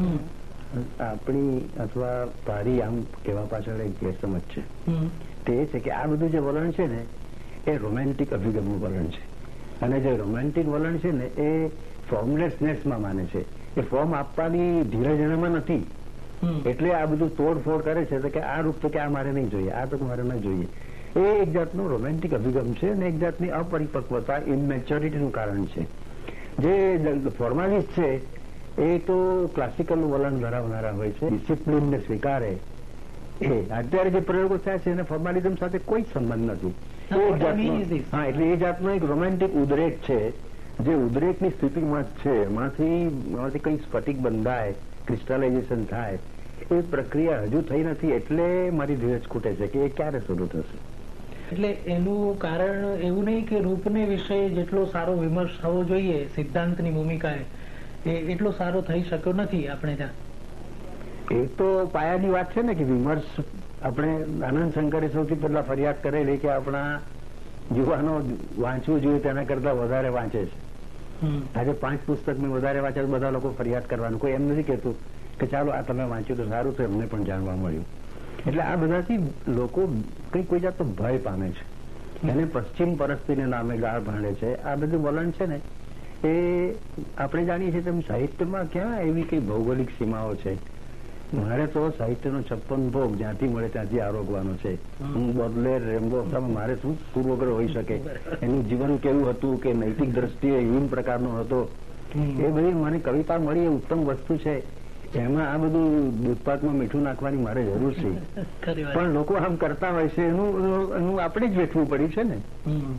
આપણી અથવા તારી આમ કહેવા પાછળ એક ગેરસમજ છે. તે એ છે કે આ બધું જે વલણ છે ને એ રોમેન્ટિક અભિગમનું વલણ છે, અને જે રોમેન્ટિક વલણ છે ને એ ફોર્મલેસનેસમાં માને છે. એ ફોર્મ આપવાની ધીરજ એનામાં નથી, એટલે આ બધું તોડફોડ કરે છે કે આ રૂપ તો કે આ મારે નહીં જોઈએ, આ તો મારે ન જોઈએ. એ એક જાતનો રોમેન્ટિક અભિગમ છે અને એક જાતની અપરિપક્વતા, ઇમેચ્યોરિટીનું કારણ છે. જે ફોર્માલિસ્ટ છે એ તો ક્લાસિકલ વલણ ધરાવનારા હોય છે, ડિસિપ્લિનને સ્વીકારે. અત્યારે જે પ્રયોગો થયા છે એને ફોર્માલિઝમ સાથે કોઈ સંબંધ નથી. એટલે એ જાતનો એક રોમેન્ટિક ઉદ્રેક છે, જે ઉદ્રેકની સ્થિતિમાં છે. એમાંથી કઈ સ્ફટિક બંધાય, ક્રિસ્ટલાઇઝેશન થાય, એ પ્રક્રિયા હજુ થઈ નથી. એટલે મારી ધીરજ ખૂટે છે કે એ ક્યારે શરૂ થશે. એટલે એનું કારણ એવું નહીં કે રૂપને વિશે જેટલો સારો વિમર્શ થવો જોઈએ સિદ્ધાંતની ભૂમિકાએ, એટલો સારો થઈ શક્યો નથી આપણે ત્યાં. એ તો પાયાની વાત છે ને કે વિમર્શ. આપણે આનંદ શંકરે સૌથી પહેલા ફરિયાદ કરેલી કે આપણા યુવાનો વાંચવું જોઈએ તેના કરતા વધારે વાંચે છે. આજે 5 પુસ્તક મેં વધારે વાંચ્યા, બધા લોકો ફરિયાદ કરવાનું. કોઈ એમ નથી કહેતું કે ચાલો આ તમે વાંચ્યું તો સારું છે, અમને પણ જાણવા મળ્યું. એટલે આ બધાથી લોકો કોઈ જાતનો ભય પામે છે, એને પશ્ચિમ પરસ્તીને નામે ગાળ ભાંડે છે. આ બધું વલણ છે ને એ આપણે જાણીએ છીએ તેમ સાહિત્યમાં ક્યાં એવી કઈ ભૌગોલિક સીમાઓ છે. મારે તો સાહિત્યનો 56 ભોગ જ્યાંથી મળે ત્યાંથી આરોગવાનો છે. હું બોડલેર, રેમ્બો મારે શું પૂર્વગ્રહ હોઈ શકે? એનું જીવન કેવું હતું કે નૈતિક દ્રષ્ટિએ હીન પ્રકારનો હતો, એ બધી મને કવિતા મળી એ ઉત્તમ વસ્તુ છે. એમાં આ બધું દૂધપાકમાં મીઠું નાખવાની મારે જરૂર છે. પણ લોકો આમ કરતા હોય છે, એનું આપણે જ વેઠવું પડ્યું છે ને.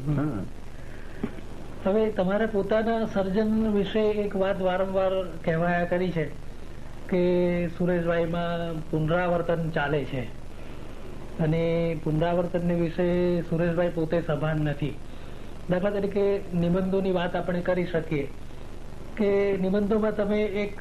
હવે તમારા પોતાના સર્જન વિશે એક વાત વારંવાર કહેવાયા કરી છે કે સુરેશભાઈમાં પુનરાવર્તન ચાલે છે, અને પુનરાવર્તનને વિશે સુરેશભાઈ પોતે સભાન નથી. દાખલા તરીકે નિબંધોની વાત આપણે કરી શકીએ કે નિબંધોમાં તમે એક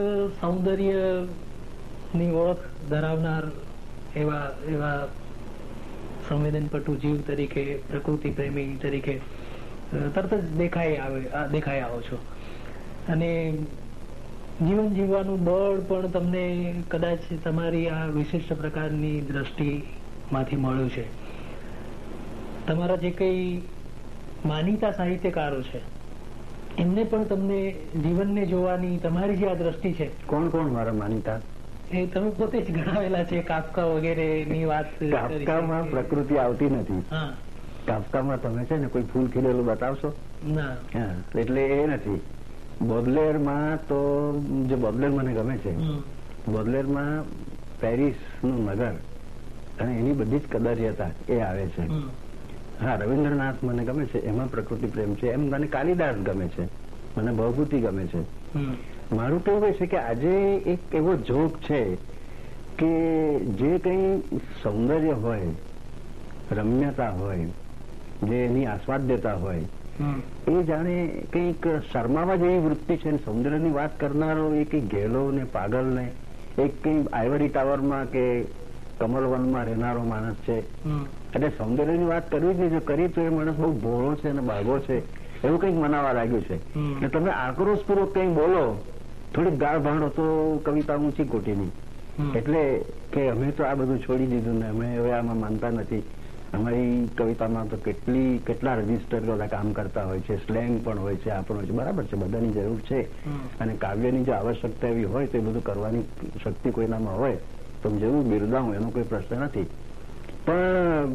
સૌંદર્યની ઓળખ ધરાવનાર એવા સંવેદનપટુ જીવ તરીકે, પ્રકૃતિ પ્રેમી તરીકે તરત જ દેખાઈ આવો છો. અને જીવન જીવવાનું બળ પણ તમને કદાચ તમારી આ વિશિષ્ટ પ્રકારની દ્રષ્ટિમાંથી મળ્યું છે. તમારા જે કઈ માનીતા સાહિત્યકારો છે એમને પણ તમને જીવનને જોવાની તમારી જે આ દ્રષ્ટિ છે. કોણ મારા માનીતા? એ તમે પોતે જ ગણાવેલા છે, કાફકા વગેરે ની વાત. કાફકામાં પ્રકૃતિ આવતી નથી. કાફકામાં તમે છે ને કોઈ ફૂલ ખીલેલું બતાવશો ના, એટલે એ નથી. બોડલેરમાં તો જે બોડલેર મને ગમે છે, બોડલેરમાં પેરિસનું નગર અને એની બધી જ કદર્યતા એ આવે છે. હા, રવિન્દ્રનાથ મને ગમે છે, એમાં પ્રકૃતિ પ્રેમ છે. એમ મને કાલિદાસ ગમે છે, મને ભવભૂતિ ગમે છે. મારું તો એવું છે કે આજે એક એવો જોગ છે કે જે કંઈ સૌંદર્ય હોય, રમ્યતા હોય, જે એની આસ્વાદ્યતા હોય, એ જાણે કંઈક શરમાવા જેવી વૃત્તિ છે. સૌંદર્યની વાત કરનારો એ કંઈક ઘેલો ને પાગલ ને એક કંઈ આઇવરી ટાવરમાં કે કમલવનમાં રહેનારો માણસ છે. એટલે સૌંદર્યની વાત કરવી જ નહીં. જો કરી તો એ માણસ બહુ ભોળો છે અને બાગો છે એવું કંઈક મનાવા લાગ્યું છે. એટલે તમે આક્રોશપૂર્વક કંઈ બોલો, થોડીક ગાળ ભાંડો તો કવિતા ઊંચી કોટીની. એટલે કે અમે તો આ બધું છોડી દીધું ને અમે હવે આમાં માનતા નથી. અમારી કવિતામાં તો કેટલા રજીસ્ટર બધા કામ કરતા હોય છે, સ્લેંગ પણ હોય છે, આ પણ હોય છે. બરાબર છે, બધાની જરૂર છે. અને કાવ્યની જો આવશ્યકતા એવી હોય તો એ બધું કરવાની શક્તિ કોઈનામાં હોય તો જરૂર બિરદાવું, એનો કોઈ પ્રશ્ન નથી. પણ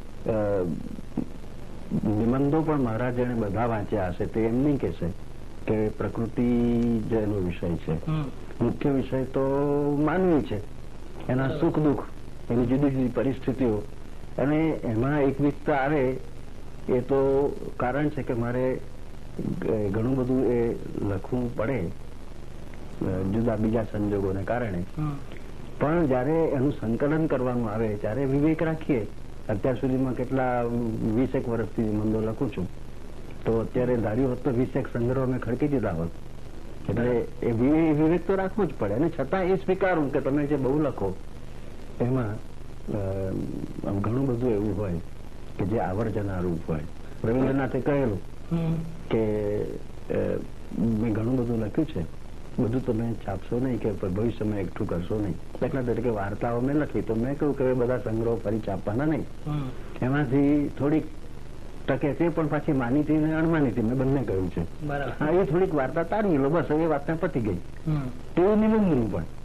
નિબંધો પણ મારા જેને બધા વાંચ્યા હશે તે એમ નહીં કહેશે કે પ્રકૃતિ જે એનો વિષય છે. મુખ્ય વિષય તો માનવી છે, એના સુખ દુઃખ, એની જુદી જુદી પરિસ્થિતિઓ, અને એમાં એકવિધતા આવે એ તો કારણ છે કે મારે ઘણું બધું એ લખવું પડે જુદા બીજા સંજોગોને કારણે. પણ જયારે એનું સંકલન કરવાનું આવે ત્યારે વિવેક રાખીએ. અત્યાર સુધીમાં કેટલા 20 વર્ષથી નિબંધો લખું છું, તો અત્યારે ધાર્યું હોત તો 20 સંગ્રહ મેં ખડકી દીધા હોત. એટલે એ વિવેક તો રાખવું જ પડે. અને છતાં એ સ્વીકારું કે તમે જે બહુ લખો એમાં ઘણું બધું એવું હોય કે જે આવર્જનારૂપ હોય. રવિન્દ્રનાથે કહેલું કે મેં ઘણું બધું લખ્યું છે, બધું તમે છાપશો નહીં કે ભવિષ્યમાં એકઠું કરશો નહીં. દાખલા તરીકે વાર્તાઓ મેં લખી તો મેં કહ્યું કે બધા સંગ્રહો ફરી છાપવાના નહીં. એમાંથી થોડીક ટકે તે પણ પાછી માનીતી ને અણમાનીતી મેં બંને કહ્યું છે. હા, એ થોડીક વાર્તા તારવી લો, બસ એ વાર્તા પતી ગઈ. તેવું નિબંધનું પણ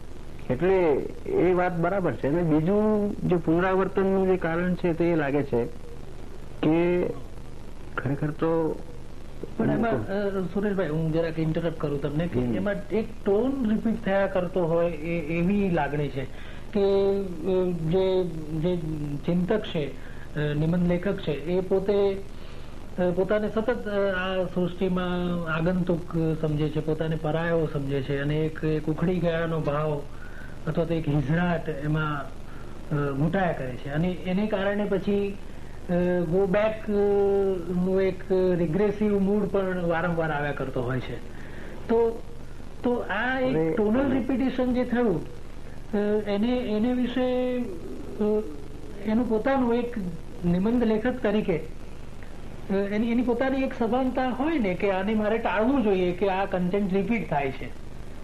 એટલે એ વાત બરાબર છે. અને બીજું જે પુનરાવર્તનનું જે કારણ છે તે એ લાગે છે કે ખરેખર તો પણ એમાં સુરેશભાઈ, હું જરાક ઇન્ટરપ્ટ કરું તમને, કે એમાં એક ટોન રિપીટ થયા કરતો હોય એવી લાગણી છે કે જે ચિંતક છે, નિબંધ લેખક છે, એ પોતાને સતત આ સૃષ્ટિમાં આગંતુક સમજે છે, પોતાને પરાયો સમજે છે, અને એક ઉખડી ગયાનો ભાવ અથવા તો એક હિઝરાટ એમાં ઘૂંટાયા કરે છે, અને એને કારણે પછી ગો બેક નું એક રિગ્રેસિવ મૂડ પણ વારંવાર આવ્યા કરતો હોય છે. તો આ એક ટોનલ રિપીટેશન જે થયું એને વિશે એનું પોતાનું એક નિબંધ લેખક તરીકે એની પોતાની એક સભાનતા હોય ને કે આને મારે ટાળવું જોઈએ કે આ કન્ટેન્ટ રિપીટ થાય છે.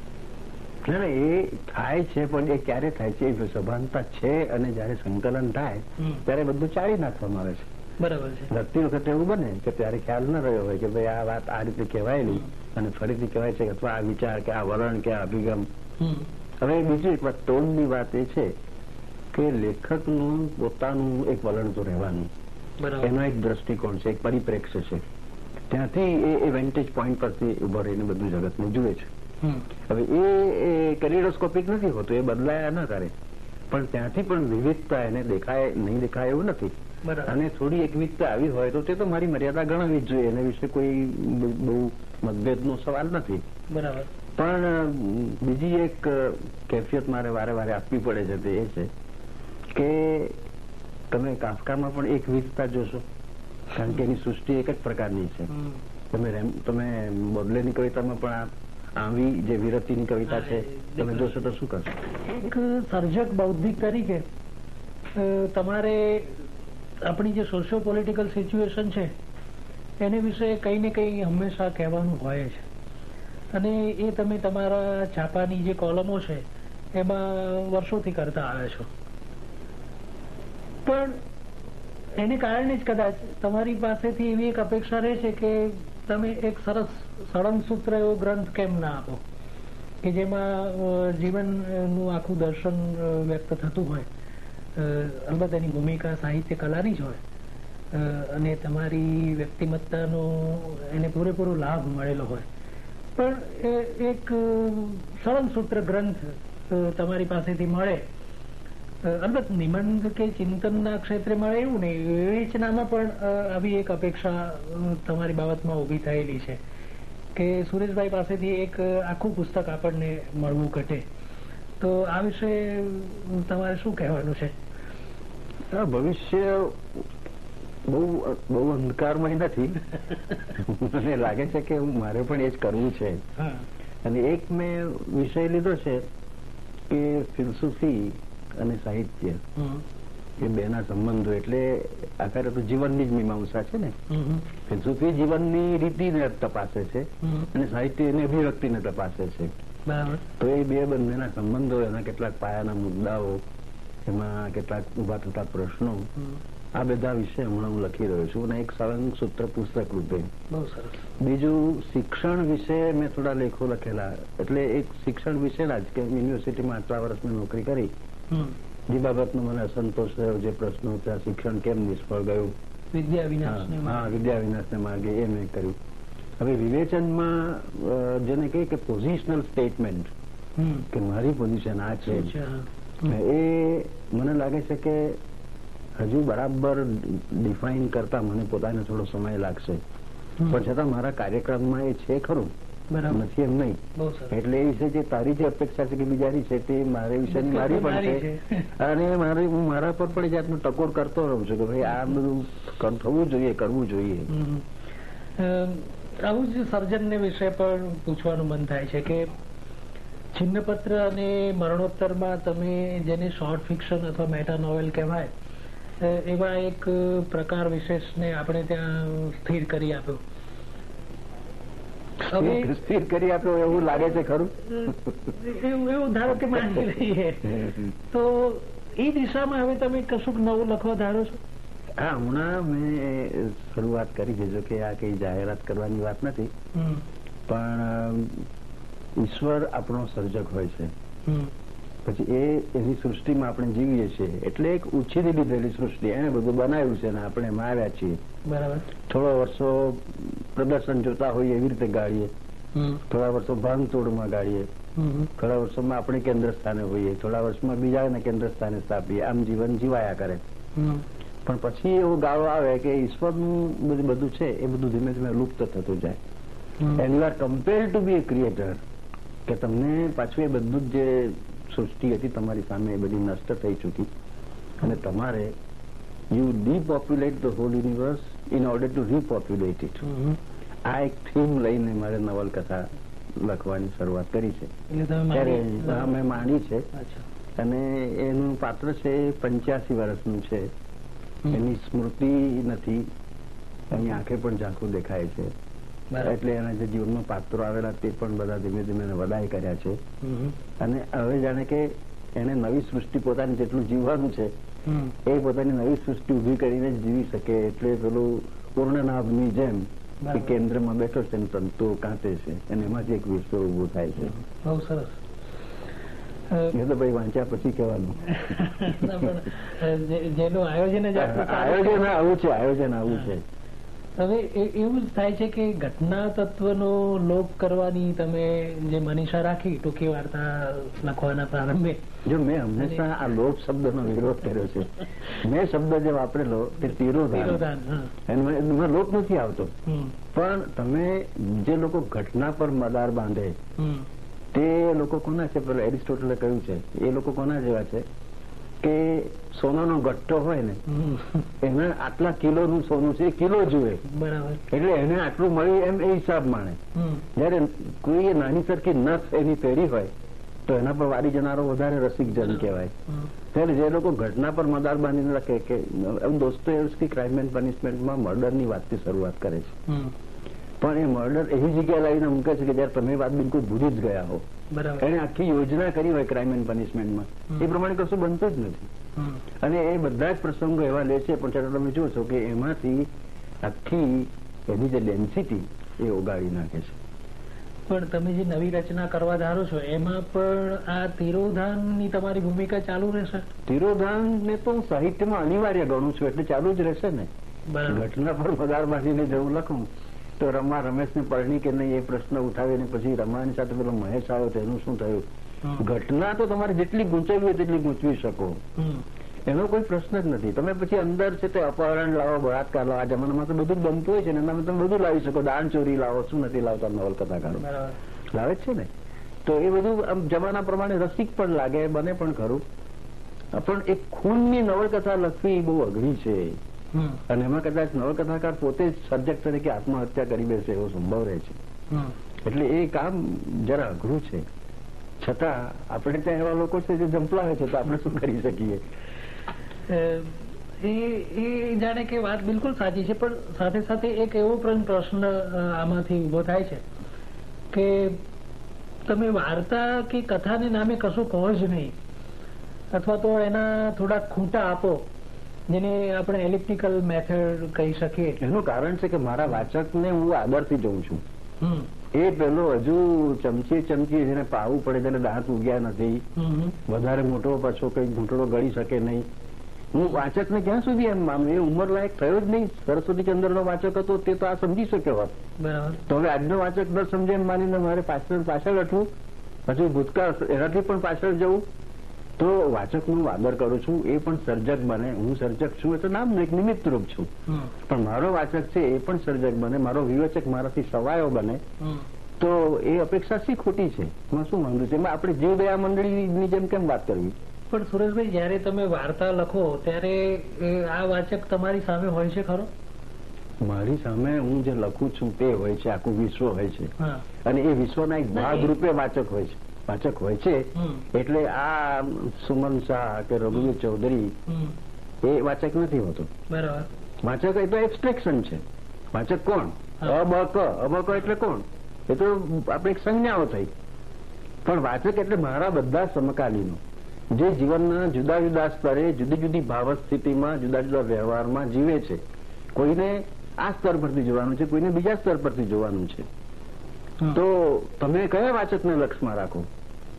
એ થાય છે, પણ એ ક્યારે થાય છે? એ સભાનતા છે, અને જયારે સંકલન થાય ત્યારે બધું ચાળી નાખવામાં આવે છે. બરાબર છે. લખતી વખતે એવું બને કે ત્યારે ખ્યાલ ન રહ્યો હોય કે ભાઈ આ વાત આ રીતે કહેવાયેલી અને ફરીથી કહેવાય છે, અથવા આ વિચાર કે આ વલણ કે આ અભિગમ. હવે બીજું એક વાત, ટોનની વાત એ છે કે લેખકનું પોતાનું એક વલણ તો રહેવાનું, એનો એક દ્રષ્ટિકોણ છે, એક પરિપ્રેક્ષ્ય છે, ત્યાંથી એ વેન્ટેજ પોઈન્ટ પરથી ઉભો રહીને બધું જગતને જુએ છે. હવે એ કેલિડોસ્કોપિક નથી હોતું, એ બદલાયા ન કરે, પણ ત્યાંથી પણ વિવિધતા એને દેખાય નહીં દેખાય એવું નથી. અને થોડી એક વિવિધતા આવી હોય તો તે તો મારી મર્યાદા ગણવી જ જોઈએ, એના વિશે કોઈ બહુ મતભેદનો સવાલ નથી. બરાબર. પણ બીજી એક કેફિયત મારે વારે વારે આપવી પડે છે, તે એ છે કે તમે કાફકામાં પણ એક વિવિધતા જોશો, કારણ કે એની સૃષ્ટિ એક જ પ્રકારની છે. તમે બોડલેની કવિતામાં પણ આવી જે વિરતિની કવિતા છે તમે જોશો તો શું કરશો? એક સર્જક બૌદ્ધિક તરીકે તમારે આપણી જે સોશિયો પોલિટિકલ સિચ્યુએશન છે એને વિશે કંઈ ને કંઈ હંમેશા કહેવાનું હોય છે, અને એ તમે તમારા છાપાની જે કોલમો છે એમાં વર્ષોથી કરતા આવ્યા છો. પણ એને કારણે જ કદાચ તમારી પાસેથી એવી એક અપેક્ષા રહે છે કે તમે એક સરસ સળંગસૂત્ર એવો ગ્રંથ કેમ ના આપો કે જેમાં જીવનનું આખું દર્શન વ્યક્ત થતું હોય. અલબત્ત એની ભૂમિકા સાહિત્ય કલાની જ હોય, અને તમારી વ્યક્તિમત્તાનો એને પૂરેપૂરો લાભ મળેલો હોય, પણ એક સળંગસૂત્ર ગ્રંથ તમારી પાસેથી મળે. અલબત્ત નિબંધ કે ચિંતનના ક્ષેત્રે મળે એવું નહીં, વિવેચનામાં પણ આવી એક અપેક્ષા તમારી બાબતમાં ઊભી થયેલી છે કે સુરેશભાઈ પાસેથી એક આખું પુસ્તક આપણને મળવું ઘટે. તો આ વિશે તમારે શું કહેવાનું છે? ભવિષ્ય બહુ અંધકારમય નથી. મને લાગે છે કે મારે પણ એ જ કરવું છે. અને એક મેં વિષય લીધો છે કે ફિલસૂફી અને સાહિત્ય એ બેના સંબંધો. એટલે આખરે તો જીવનની જ મીમાંસા છે ને. ફિલસૂફી જીવનની રીતિને તપાસે છે અને સાહિત્ય એની અભિવ્યક્તિને તપાસે છે. તો એ બે બંનેના સંબંધો, એના કેટલાક પાયાના મુદ્દાઓ, એમાં કેટલાક ઉભા થતા પ્રશ્નો, આ બધા વિશે હમણાં હું લખી રહ્યો છું, અને એક સળંગસૂત્ર પુસ્તક રૂપે. બીજું શિક્ષણ વિશે મેં થોડા લેખો લખેલા, એટલે એક શિક્ષણ વિશેના જ, કે યુનિવર્સિટીમાં આટલા વર્ષ મેં નોકરી કરી, જે બાબતનો મને અસંતોષ થયો, જે પ્રશ્નો ત્યાં શિક્ષણ કેમ નિષ્ફળ ગયું, વિદ્યા વિનાશને માર્ગે, એ મેં કર્યું. હવે વિવેચનમાં જેને કહે કે પોઝિશનલ સ્ટેટમેન્ટ, કે મારી પોઝિશન આ છે, એ મને લાગે છે કે હજુ બરાબર ડિફાઇન કરતા મને પોતાને થોડો સમય લાગશે, પણ છતાં મારા કાર્યક્રમમાં એ છે ખરું, નથી એમ નહીં. એટલે એ વિશે જે તારી જે અપેક્ષા છે કે બીજાની છે તે મારે વિશેની મારી પણ છે, અને હું મારા પર પણ જાતનો ટકોર કરતો રહું છું કે ભાઈ આ બધું થવું જોઈએ, કરવું જોઈએ. આવું જ સર્જનને વિશે પણ પૂછવાનું મન થાય છે કે છિન્નપત્ર અને મરણોત્તરમાં તમે જેને શોર્ટ ફિક્શન અથવા મેટા નોવેલ કહેવાય એવા એક પ્રકાર વિશેષને આપણે ત્યાં સ્થિર કરી આપ્યો. સ્થિર કરી આપ્યો એવું લાગે છે ખરું? એવું ધારો કે માની લઈએ તો એ દિશામાં હવે તમે કશું નવું લખવા ધારો છો? હા, હમણાં મેં શરૂઆત કરી છે, જો કે આ કઈ જાહેરાત કરવાની વાત નથી, પણ ઈશ્વર આપણો સર્જક હોય છે, પછી એની સૃષ્ટિમાં આપણે જીવીએ છીએ, એટલે એક ઉછીની લીધેલી સૃષ્ટિ, એને બધું બનાવ્યું છે ને આપણે એમાં આવ્યા છીએ. બરાબર. થોડા વર્ષો પ્રદર્શન જોતા હોઈએ એવી રીતે ગાળીએ, થોડા વર્ષો ભાંગતોડમાં ગાળીએ, થોડા વર્ષોમાં આપણે કેન્દ્ર સ્થાને હોઈએ, થોડા વર્ષમાં બીજાને કેન્દ્ર સ્થાને સ્થાપીએ, આમ જીવન જીવાયા કરે. પણ પછી એવો ગાળો આવે કે ઈશ્વરનું બધું છે એ બધું ધીમે ધીમે લુપ્ત થતું જાય. And you are compare to be a creator, કે તમને પાછું એ બધું જ જે સૃષ્ટિ હતી તમારી સામે એ બધી નષ્ટ થઈ ચૂકી, અને તમારે you depopulate the whole universe in order to repopulate it. આ એક થીમ લઈને મારે નવલકથા લખવાની શરૂઆત કરી છે. ત્યારે મેં માંડી છે, અને એનું પાત્ર છે 85 વર્ષનું છે. એની સ્મૃતિ નથી, એની આંખે પણ ઝાંખું દેખાય છે, એટલે એના જે જીવનમાં પાત્રો આવેલા તે પણ બધા ધીમે ધીમે વડાઈ કર્યા છે. અને હવે જાણે કે એને નવી સૃષ્ટિ પોતાની જેટલું જીવવાનું છે એ પોતાની નવી સૃષ્ટિ ઉભી કરીને જીવી શકે, એટલે પેલું પૂર્ણનાભની જેમ કે કેન્દ્રમાં બેઠો છે ને તંતુઓ કાંતે છે, અને એમાંથી એક વિશ્વ ઉભું થાય છે. બહુ સરસ. એ તો ભાઈ વાંચ્યા પછી કહેવાનું. જેનું આયોજન આવું છે, આયોજન આવું છે. હવે એવું જ થાય છે કે ઘટના તત્વનો લોપ કરવાની તમે જે મનીષા રાખી ટૂંકી વાર્તા લખવાના પ્રારંભે, જો મેં હંમેશા આ લોપ શબ્દનો વિરોધ કર્યો છે. મેં શબ્દ જે વાપરેલો તે તિરોધાન, એમાં લોપ નથી આવતો. પણ તમે જે લોકો ઘટના પર મદાર બાંધે તે લોકો કોના છે? પેલો એરિસ્ટોટલે કહ્યું છે એ લોકો કોના જેવા છે કે સોનાનો ગટ્ટો હોય ને એને આટલા કિલોનું સોનું છે, કિલો જુએ, એટલે એને આટલું મળ્યું એમ એ હિસાબ માણે. જયારે કોઈ નાની સરખી નસ એની પહેરી હોય તો એના પર વારી જનારો વધારે રસિક જન કહેવાય. ત્યારે જે લોકો ઘટના પર મદાર બાંધીને લખે કે દોસ્તોયેવ્સ્કી ક્રાઇમ એન્ડ પનિશમેન્ટમાં મર્ડરની વાતથી શરૂઆત કરે છે, પણ એ મર્ડર એવી જગ્યાએ લાવીને મૂકે છે કે જયારે તમે વાત બિલકુલ ભૂલી જ ગયા હો. એને આખી યોજના કરી હોય ક્રાઇમ એન્ડ પનિશમેન્ટમાં, એ પ્રમાણે કશું બનતું જ નથી. અને એ બધા જ પ્રસંગો એવા લે છે, પણ છતાં તમે જુઓ છો કે એમાંથી આખી એની જે ડેન્સિટી એ ઓગાળી નાખે છે. પણ તમે જે નવી રચના કરવા ધારો છો એમાં પણ આ તિરોધાનની તમારી ભૂમિકા ચાલુ રહેશે? તિરોધાન ને તો હું સાહિત્યમાં અનિવાર્ય ગણું છું, એટલે ચાલુ જ રહેશે ને. ઘટના પર મદાર બાંધીને જવું લખું તો રમા રમેશને પરણી કે નહીં એ પ્રશ્ન ઉઠાવીને પછી રમાની સાથે પેલો મહેશ આવ્યો તો એનું શું થયું? ઘટના તો તમારે જેટલી ગૂંચવવી હોય તેટલી ગૂંચવી શકો, એનો કોઈ પ્રશ્ન જ નથી. તમે પછી અંદર છે તે અપહરણ લાવો, બળાત્કાર લાવો, આ જમાનામાં તો બધું જ બનતું હોય છે ને, એમાં તમે બધું લાવી શકો. દાન ચોરી લાવો, શું નથી લાવતા નવલકથાકારો લાવે છે ને. તો એ બધું આમ જમાના પ્રમાણે રસિક પણ લાગે, બને પણ ખરું. પણ એક ખૂનની નવલકથા લખવી બહુ અઘરી છે, અને એમાં કદાચ નવલકથાકાર પોતે જ સર્જક તરીકે આત્મહત્યા કરી બેસે એવો સંભવ રહે છે. એટલે એ કામ જરા અઘરું છે. છતાં આપણે ત્યાં એવા લોકો છે જે જંપલાવે છે, તો આપણે શું કરી શકીએ? એ જાણે કે વાત બિલકુલ સાચી છે, પણ સાથે સાથે એક એવો પણ પ્રશ્ન આમાંથી ઉભો થાય છે કે તમે વાર્તા કે કથાને નામે કશું કહો જ નહીં, અથવા તો એના થોડા ખૂંટા આપો, જેને આપણે એલિપ્ટિકલ મેથડ કહી શકીએ. એનું કારણ છે કે મારા વાચકને હું આદરથી જોઉં છું. એ પેલો હજુ ચમચી જેને પાવું પડે તેને દાંત ઉગ્યા નથી, વધારે મોટો પાછો કઈ ઘૂંટડો ગળી શકે નહીં. હું વાચકને ક્યાં સુધી એમ માનું? એ ઉંમર લાયક થયો જ નહીં. સરસ્વતીચંદ્રનો વાચક હતો તે તો આ સમજી શક્યો હોત. તો હવે આજનો વાચક ન સમજે એમ માનીને મારે પાછળ હટવું, પછી ભૂતકાળ એનાથી પણ પાછળ જવું. તો વાચકનું આદર કરું છું, એ પણ સર્જક બને. હું સર્જક છું એ તો નામ એક નિમિત્ત રૂપ છું, પણ મારો વાચક છે એ પણ સર્જક બને, મારો વિવેચક મારાથી સવાયો બને. તો એ અપેક્ષા શી ખોટી છે? એમાં શું વાંધો છે? એમાં આપણે જીવદયા મંડળીની જેમ કેમ વાત કરવી? પણ સુરેશભાઈ, જયારે તમે વાર્તા લખો ત્યારે આ વાચક તમારી સામે હોય છે ખરો? મારી સામે હું જે લખું છું તે હોય છે, આખું વિશ્વ હોય છે, અને એ વિશ્વના એક ભાગ રૂપે વાચક હોય છે. વાચક હોય છે એટલે આ સુમન શાહ કે રઘુવીર ચૌધરી એ વાચક નથી હોતો. વાચક એ તો એબ્સ્ટ્રેક્શન છે. વાચક કોણ? અબક એટલે કોણ? એ તો આપણે એક સંજ્ઞાઓ થઈ. પણ વાચક એટલે મારા બધા સમકાલીનો જે જીવનના જુદા જુદા સ્તરે જુદી જુદી ભાવ સ્થિતિમાં જુદા જુદા વ્યવહારમાં જીવે છે. કોઈને આ સ્તર પરથી જોવાનું છે, કોઈને બીજા સ્તર પરથી જોવાનું છે. તો તમે કયા વાચકને લક્ષમાં રાખો?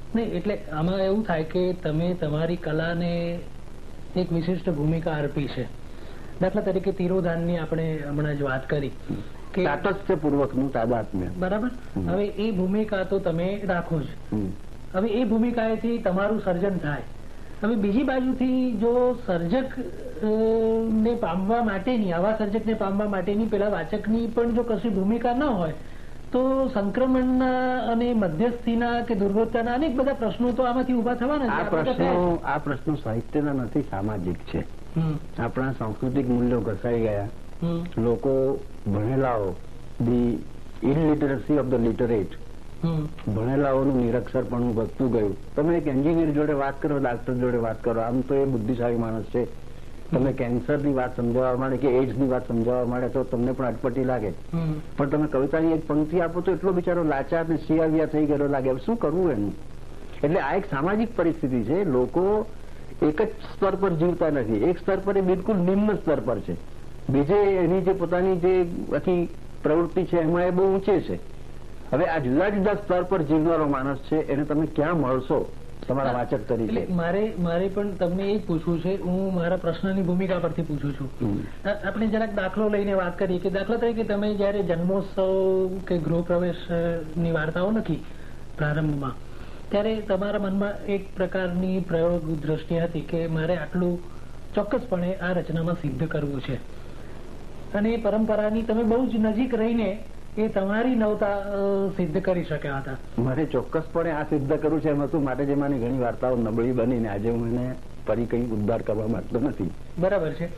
નહીં, એટલે આમાં એવું થાય કે તમે તમારી કલાને એક વિશિષ્ટ ભૂમિકા અર્પી છે. દાખલા તરીકે તિરોધાનની આપણે હમણાં જ વાત કરી કે તાટસ્થ્યપૂર્વકનું તાદાત્મ્ય, બરાબર. હવે એ ભૂમિકા તો તમે રાખો જ. હવે એ ભૂમિકાએથી તમારું સર્જન થાય. હવે બીજી બાજુથી જો સર્જક ને પામવા માટેની, આવા સર્જકને પામવા માટેની પેલા વાચકની પણ જો કશી ભૂમિકા ન હોય તો સંક્રમણના અને મધ્યસ્થીના કે દુર્ગતતાના અનેક બધા પ્રશ્નો તો આમાંથી ઉભા થવાના. આ પ્રશ્નો સાહિત્યના નથી, સામાજિક છે. આપણા સાંસ્કૃતિક મૂલ્યો ઘસાઈ ગયા. લોકો ભણેલાઓ, the illiteracy of the literate, ભણેલાઓનું નિરક્ષરપણું વધતું ગયું. તમે એક એન્જિનિયર જોડે વાત કરો, ડાક્ટર જોડે વાત કરો, આમ તો એ બુદ્ધિશાળી માણસ છે. તમે કેન્સરની વાત સમજાવવા માંડે કે એઇડ્સની વાત સમજાવવા માંડે તો તમને પણ અટપટી લાગે. પણ તમે કવિતાની એક પંક્તિ આપો તો એટલો બિચારો લાચાર ને સિયાવિયા થઈ ગયેલો લાગે. શું કરવું એનું? એટલે આ એક સામાજિક પરિસ્થિતિ છે. લોકો એક જ સ્તર પર જીવતા નથી. એક સ્તર પર એ બિલકુલ નિમ્ન સ્તર પર છે. બીજે એની જે પોતાની જે આખી પ્રવૃત્તિ છે એમાં એ બહુ ઊંચે છે. હવે આ જુદા જુદા સ્તર પર જીવનારો માણસ છે એને તમે ક્યાં મળશો તમારા વાચક તરીકે? મારે પણ તમને એ પૂછવું છે. હું મારા પ્રશ્નની ભૂમિકા પરથી પૂછું છું. આપણે જરાક દાખલો લઈને વાત કરીએ કે દાખલા તરીકે તમે જયારે જન્મોત્સવ કે ગૃહપ્રવેશની વાર્તાઓ લખી પ્રારંભમાં, ત્યારે તમારા મનમાં એક પ્રકારની પ્રયોગ દ્રષ્ટિ હતી કે મારે આટલું ચોક્કસપણે આ રચનામાં સિદ્ધ કરવું છે, અને એ પરંપરાની તમે બહુ જ નજીક રહીને એ તમારી નવતા સિદ્ધ કરી શક્યા હતા. મારે ચોક્કસપણે આ સિદ્ધ કરવું છે. એમાં શું માટે જેમાંની ઘણી વાર્તાઓ નબળી બનીને આજે હું એને ફરી કઈ ઉદ્ધાર કરવા માંગતો નથી. બરાબર છે.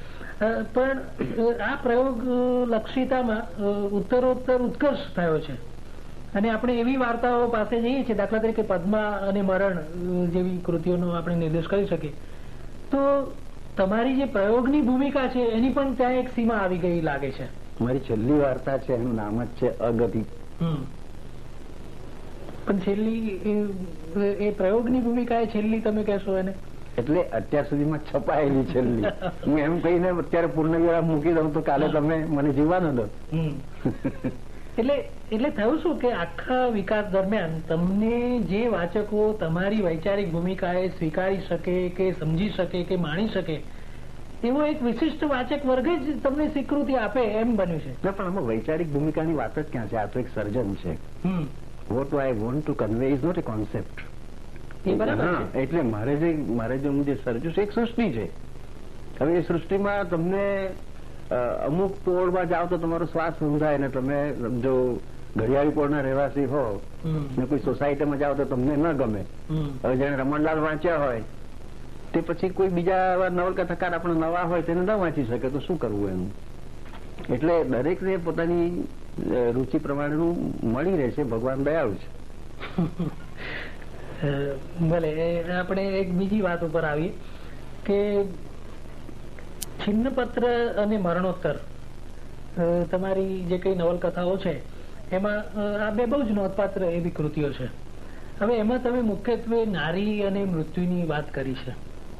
પણ આ પ્રયોગ લક્ષિતામાં ઉત્તરોત્તર ઉત્કર્ષ થયો છે અને આપણે એવી વાર્તાઓ પાસે જઈએ છીએ, દાખલા તરીકે પદ્મા અને મરણ જેવી કૃતિઓનો આપણે નિર્દેશ કરી શકીએ, તો તમારી જે પ્રયોગની ભૂમિકા છે એની પણ ત્યાં એક સીમા આવી ગઈ લાગે છે. મારી છેલ્લી વાર્તા છે એનું નામ જ છે અગતિ. પણ છેલ્લી એ પ્રયોગની ભૂમિકા એ છેલ્લી તમે કહેશો એને? એટલે અત્યાર સુધીમાં છપાયેલી છેલ્લી. હું એમ કહીને અત્યારે પૂર્ણવિરામ મૂકી દઉં તો કાલે તમે મને જીવવા ન દો. એટલે થયું શું કે આખા વિકાસ દરમિયાન તમને જે વાચકો તમારી વૈચારિક ભૂમિકાએ સ્વીકારી શકે કે સમજી શકે કે માણી શકે એવો એક વિશિષ્ટ વાચક વર્ગ જ તમને સ્વીકૃતિ આપે એમ બન્યું છે. પણ આમાં વૈચારિક ભૂમિકાની વાત જ ક્યાં છે? આ તો એક સર્જન છે. What I want to convey is not a concept. એટલે મારે જે હું જે સર્જું છું એક સૃષ્ટિ છે. હવે એ સૃષ્ટિમાં તમને અમુક પોળમાં જાઓ તો તમારો શ્વાસ રૂંધાય ને તમે જો ઘડિયાળી પોળના રહેવાસી હો ને કોઈ સોસાયટીમાં જાઓ તો તમને ન ગમે. હવે જેને રમણલાલ વાંચ્યા હોય તે પછી કોઈ બીજા નવલકથાકાર આપણે નવા હોય તેને ન વાંચી શકે તો શું કરવું એનું? એટલે દરેકને પોતાની રુચિ પ્રમાણેનું મળી રહે છે. ભગવાન દયાળુ છે. ભલે આપણે એક બીજી વાત ઉપર આવીએ કે છિન્નપત્ર અને મરણોત્તર તમારી જે કઈ નવલકથાઓ છે એમાં આ બે બહુ જ નોંધપાત્ર એવી કૃતિઓ છે. હવે એમાં તમે મુખ્યત્વે નારી અને મૃત્યુની વાત કરી છે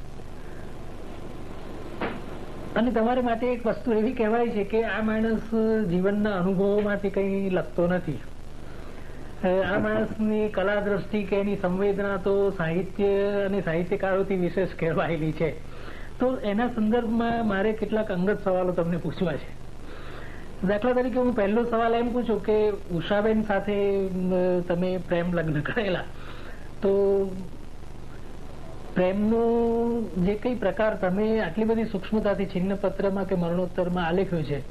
અને તમારે માટે એક વસ્તુ એવી કહેવાય છે કે આ માણસ જીવનના અનુભવોમાંથી કંઈ લખતો નથી. આ માણસની કલા દ્રષ્ટિ કે એની સંવેદના તો સાહિત્ય અને સાહિત્યકારોથી વિશેષ કહેવાયેલી છે. તો એના સંદર્ભમાં મારે કેટલાક અંગત સવાલો તમને પૂછવા છે. દાખલા તરીકે હું પહેલો સવાલ એમ પૂછું કે ઉષાબેન સાથે તમે પ્રેમ લગ્ન કરેલા, તો પ્રેમનો જે કઈ પ્રકાર તમે આટલી બધી સૂક્ષ્મતાથી છિન્નપત્રમાં કે મરણોત્તરમાં આલેખ્યો છે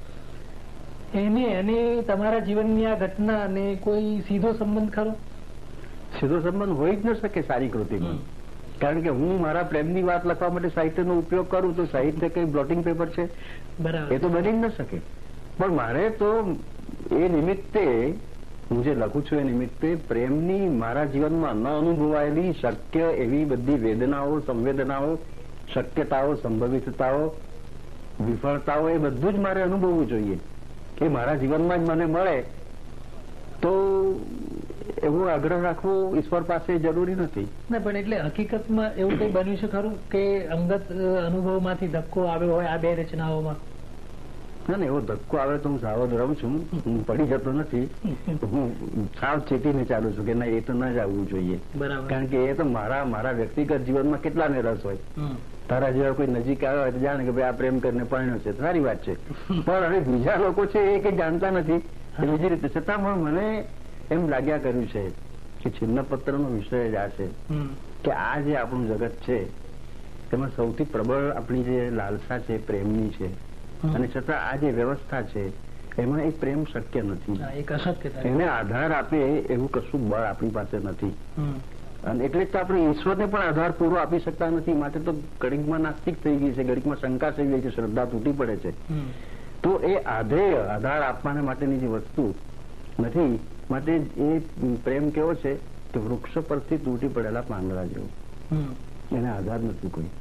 એને તમારા જીવનની આ ઘટના અને કોઈ સીધો સંબંધ ખરો? સીધો સંબંધ હોય જ ન શકે સારી કૃતિમાં. કારણ કે હું મારા પ્રેમની વાત લખવા માટે સાહિત્યનો ઉપયોગ કરું તો સાહિત્ય કઈ બ્લોટિંગ પેપર છે? બરાબર, એ તો બની જ ન શકે. પણ મારે તો એ નિમિત્તે હું જે લખું છું એ નિમિત્તે પ્રેમની મારા જીવનમાં ન અનુભવાયેલી શક્ય એવી બધી વેદનાઓ, સંવેદનાઓ, શક્યતાઓ, સંભવિતતાઓ, વિફળતાઓ એ બધું જ મારે અનુભવવું જોઈએ. એ મારા જીવનમાં જ મને મળે તો એવો આગ્રહ રાખવો ઈશ્વર પાસે જરૂરી નથી. ના, પણ એટલે હકીકતમાં એવું કઈ બન્યું છે ખરું કે અંગત અનુભવમાંથી ધક્કો આવ્યો હોય આ બે રચનાઓમાં? ના ના, એવો ધક્કો આવે તો હું સાવધ રહું છું, હું પડી જતો નથી, હું સાવ ચેતીને ચાલુ છું કે ના, એ તો ન જ આવવું જોઈએ. કારણ કે એ તો મારા વ્યક્તિગત જીવનમાં કેટલાને રસ હોય. તારા જેવા કોઈ નજીક આવ્યો હોય તો જાણે કે ભાઈ આ પ્રેમ કરીને પરણ્યો છે, સારી વાત છે. પણ હવે બીજા લોકો છે એ કઈ જાણતા નથી બીજી રીતે, છતાં પણ મને એમ લાગ્યા કર્યું છે કે છિન્નપત્રનો વિષય જ આ છે કે આ જે આપણું જગત છે તેમાં સૌથી પ્રબળ આપણી જે લાલસા છે પ્રેમની છે, અને છતાં આ જે વ્યવસ્થા છે એમાં એ પ્રેમ શક્ય નથી. એને આધાર આપે એવું કશું બળ આપણી પાસે નથી. અને એટલે જ તો આપણે ઈશ્વરને પણ આધાર પૂરો આપી શકતા નથી. માટે તો ઘડીકમાં નાસ્તિક થઈ ગઈ છે, ઘડીકમાં શંકા થઈ ગઈ છે, શ્રદ્ધા તૂટી પડે છે. તો એ આધાર આપવાને માટેની જે વસ્તુ નથી, માટે એ પ્રેમ કેવો છે કે વૃક્ષ પરથી તૂટી પડેલા પાંદડા જેવું, એને આધાર નથી કોઈ.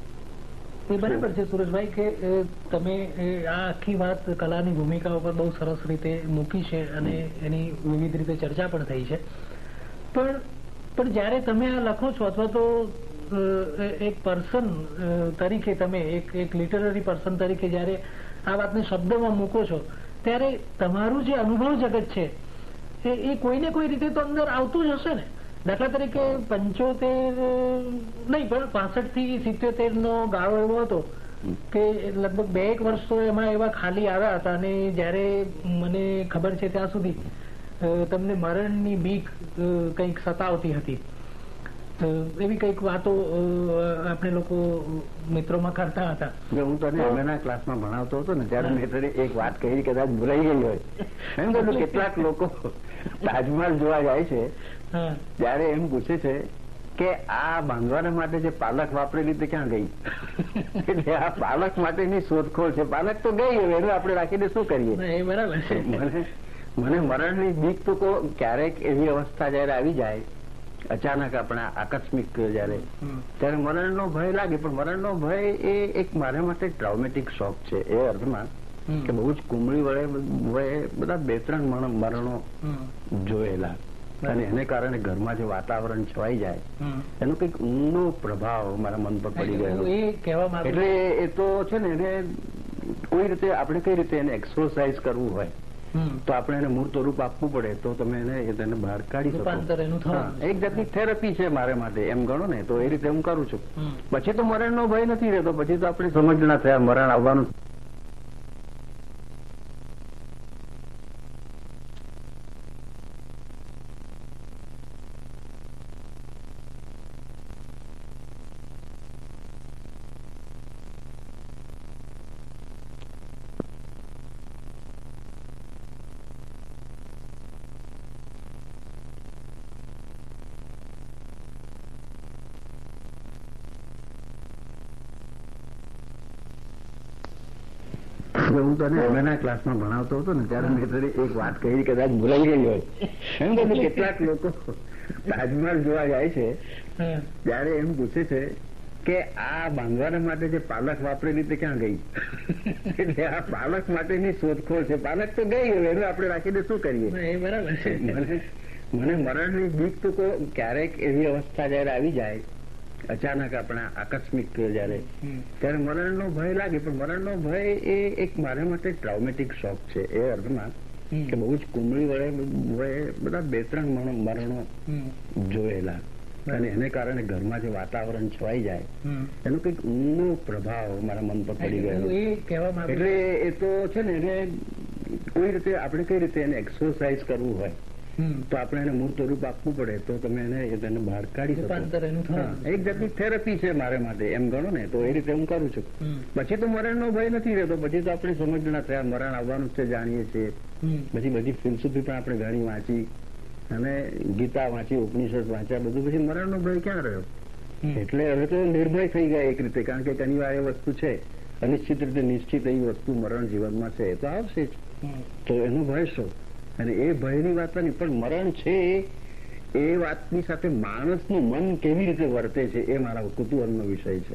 એ બરાબર છે સુરેશભાઈ કે તમે આ આખી વાત કલાની ભૂમિકા ઉપર બહુ સરસ રીતે મૂકી છે અને એની વિવિધ રીતે ચર્ચા પણ થઈ છે. પણ જયારે તમે આ લખો છો અથવા તો એક પર્સન તરીકે તમે એક લિટરરી પર્સન તરીકે જયારે આ વાતને શબ્દમાં મૂકો છો ત્યારે તમારું જે અનુભવ જગત છે એ કોઈને કોઈ રીતે તો અંદર આવતું જ હશે ને. દાખલા તરીકે 75 નહીં પણ 65 થી 77 નો ગાળો એવો હતો કે લગભગ 2-1 વર્ષ તો એમાં એવા ખાલી આવ્યા હતા, અને જયારે મને ખબર છે ત્યાં સુધી તમને મરણની બીક કંઈક સતાવતી હતી, એવી કંઈક વાતો આપણે લોકો મિત્રોમાં કરતા હતા. હું તને એમએના ક્લાસમાં ભણાવતો હતો ને ત્યારે મેં તને એક વાત કહી, કદાચ ભૂલાઈ ગઈ હોય. એમ કહ્યું કેટલાક લોકો તાજમહેલ જોવા જાય છે ત્યારે એમ પૂછે છે કે આ બાંધવાના માટે જે પાલક વાપરેલી તે ક્યાં ગઈ? એટલે આ પાલક માટેની શોધખોળ છે. પાલક તો ગઈ, હવે એને આપણે રાખીને શું કરીએ? બરાબર છે. મને મરણની બીક તો ક્યારેક એવી અવસ્થા જયારે આવી જાય અચાનક આપણા આકસ્મિક જયારે, ત્યારે મરણનો ભય લાગે. પણ મરણનો ભય એ એક મારા માટે ટ્રાઉમેટિક શોક છે એ અર્થમાં કે બહુ જ કુમળી વડે બધા 2-3 મરણો જોયેલા, અને એને કારણે ઘરમાં જે વાતાવરણ છવાઈ જાય એનો કંઈક ઊંડો પ્રભાવ મારા મન પર પડી ગયો. એટલે એ તો છે ને, એને કોઈ રીતે આપણે કઈ રીતે એને એક્સરસાઇઝ કરવું હોય તો આપણે એને મૂર્ત રૂપ આપવું પડે તો તમે એને બહાર કાઢી શકો. એક જાતની થેરપી છે મારે માટે, એમ ગણો ને. તો એ રીતે હું કરું છું. પછી તો મરણનો ભય નથી રહેતો, પછી તો આપણે સમજણા થયા મરણ આવવાનું. હું તને એમએના ક્લાસમાં ભણાવતો હતો ને ત્યારે મેં તને એક વાત કહી, કદાચ ભૂલાઈ ગઈ હોય. એમ કહ્યું કેટલાક લોકો તાજમહેલ જોવા જાય છે ત્યારે એમ પૂછે છે કે આ બાંધવાના માટે જે પાલક વાપરેલી તે ક્યાં ગઈ? એટલે આ પાલક માટેની શોધખોળ છે. પાલક તો ગઈ, હવે એને આપણે રાખીને શું કરીએ? બરાબર છે. મને મરણની બીક તો ક્યારેક એવી અવસ્થા જયારે આવી જાય અચાનક આપણા આકસ્મિક જયારે, ત્યારે મરણનો ભય લાગે. પણ મરણનો ભય એ એક મારા માટે ટ્રાઉમેટિક શોક છે એ અર્થમાં કે બહુ જ કુમળી વડે બધા 2-3 મરણો જોયેલા, અને એને કારણે ઘરમાં જે વાતાવરણ છવાઈ જાય એનો કંઈક ઊંડો પ્રભાવ મારા મન પર પડી ગયો. એટલે એ તો છે ને, એને કોઈ રીતે આપણે કઈ રીતે એને એક્સરસાઇઝ કરવું હોય તો આપણે એને મૂર્ત રૂપ આપવું પડે તો તમે એને બહાર કાઢી શકો. એક જાતની થેરપી છે મારે માટે, એમ ગણો ને. તો એ રીતે હું કરું છું. પછી તો મરણનો ભય નથી રહેતો, પછી તો આપણે સમજણા થયા મરણ આવવાનું છે જાણીએ છીએ. પછી બધી ફિલસૂફી પણ આપણે ઘણી વાંચી, અને ગીતા વાંચી, ઉપનિષદ વાંચ્યા, બધું. પછી મરણનો ભય ક્યાં રહ્યો? એટલે હવે તો નિર્ભય થઈ ગયા એક રીતે. કારણ કે ઘણી વાર એ વસ્તુ છે અનિશ્ચિત રીતે નિશ્ચિત એવી વસ્તુ મરણ જીવનમાં છે, તો આવશે જ. તો એનો ભય શું? અને એ ભયની વાત નહીં, પણ મરણ છે એ વાતની સાથે માણસનું મન કેવી રીતે વર્તે છે એ મારા કુતૂહલનો વિષય છે.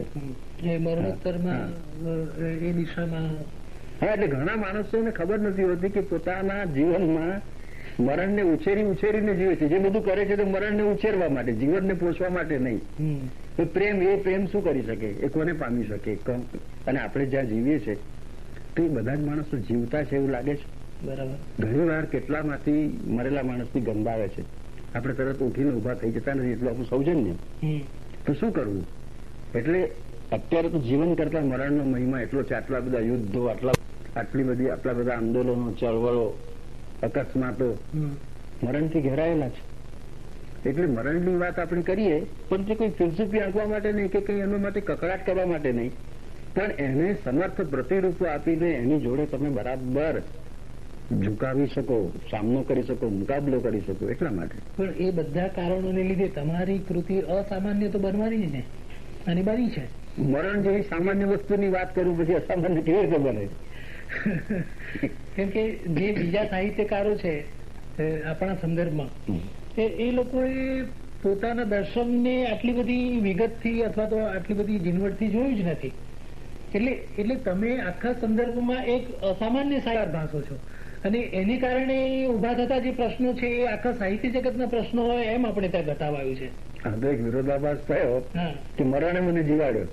હા, એટલે ઘણા માણસોને ખબર નથી હોતી કે પોતાના જીવનમાં મરણને ઉછેરીને જીવે છે. જે બધું કરે છે તે મરણને ઉછેરવા માટે, જીવનને પોષવા માટે નહીં. પ્રેમ શું કરી શકે? એ કોને પામી શકે? અને આપણે જ્યાં જીવીએ છીએ તો એ બધા જ માણસો જીવતા છે એવું લાગે છે. બરાબર. ઘણી વાર કેટલામાંથી મરેલા માણસની ગંધ આવે છે, આપણે તરત ઉઠીને ઉભા થઈ જતા નથી, એટલું આપણું સૌજન્ય. તો શું કરવું? એટલે અત્યારે તો જીવન કરતા મરણનો મહિમા એટલો છે. આટલા બધા યુદ્ધો, આટલા બધા આંદોલનો, ચળવળો, અકસ્માતો મરણથી ઘેરાયેલા છે. એટલે મરણની વાત આપણે કરીએ, પણ તે કોઈ ફિલસૂફી આંકવા માટે નહીં કે કંઈ એના માટે કકડાટ કરવા માટે નહીં, પણ એને સમર્થ પ્રતિરૂપો આપીને એની જોડે તમે બરાબર ઝુકાવી શકો, સામનો કરી શકો, મુકાબલો કરી શકો, એટલા માટે. પણ એ બધા કારણોને લીધે તમારી કૃતિ અસામાન્ય તો બનવાની જ ને, અનિવાર્ય છે. મરણ જેવી સામાન્ય વસ્તુની વાત કરું પછી અસામાન્ય કેવી રીતે બને? કેમ કે જે બીજા સાહિત્યકારો છે આપણા સંદર્ભમાં, એ લોકોએ પોતાના દર્શનને આટલી બધી વિગતથી અથવા તો આટલી બધી ઝીણવટથી જોયું જ નથી. એટલે તમે આખા સંદર્ભમાં એક અસામાન્ય સાકાર ભાષો છો, અને એને કારણે ઉભા થતા જે પ્રશ્નો છે એ આખા સાહિત્ય જગતના પ્રશ્નો હોય એમ આપણે ત્યાં બતાવાયું છે. આ તો એક વિરોધાભાસ થયો કે મરણે મને જીવાડ્યો.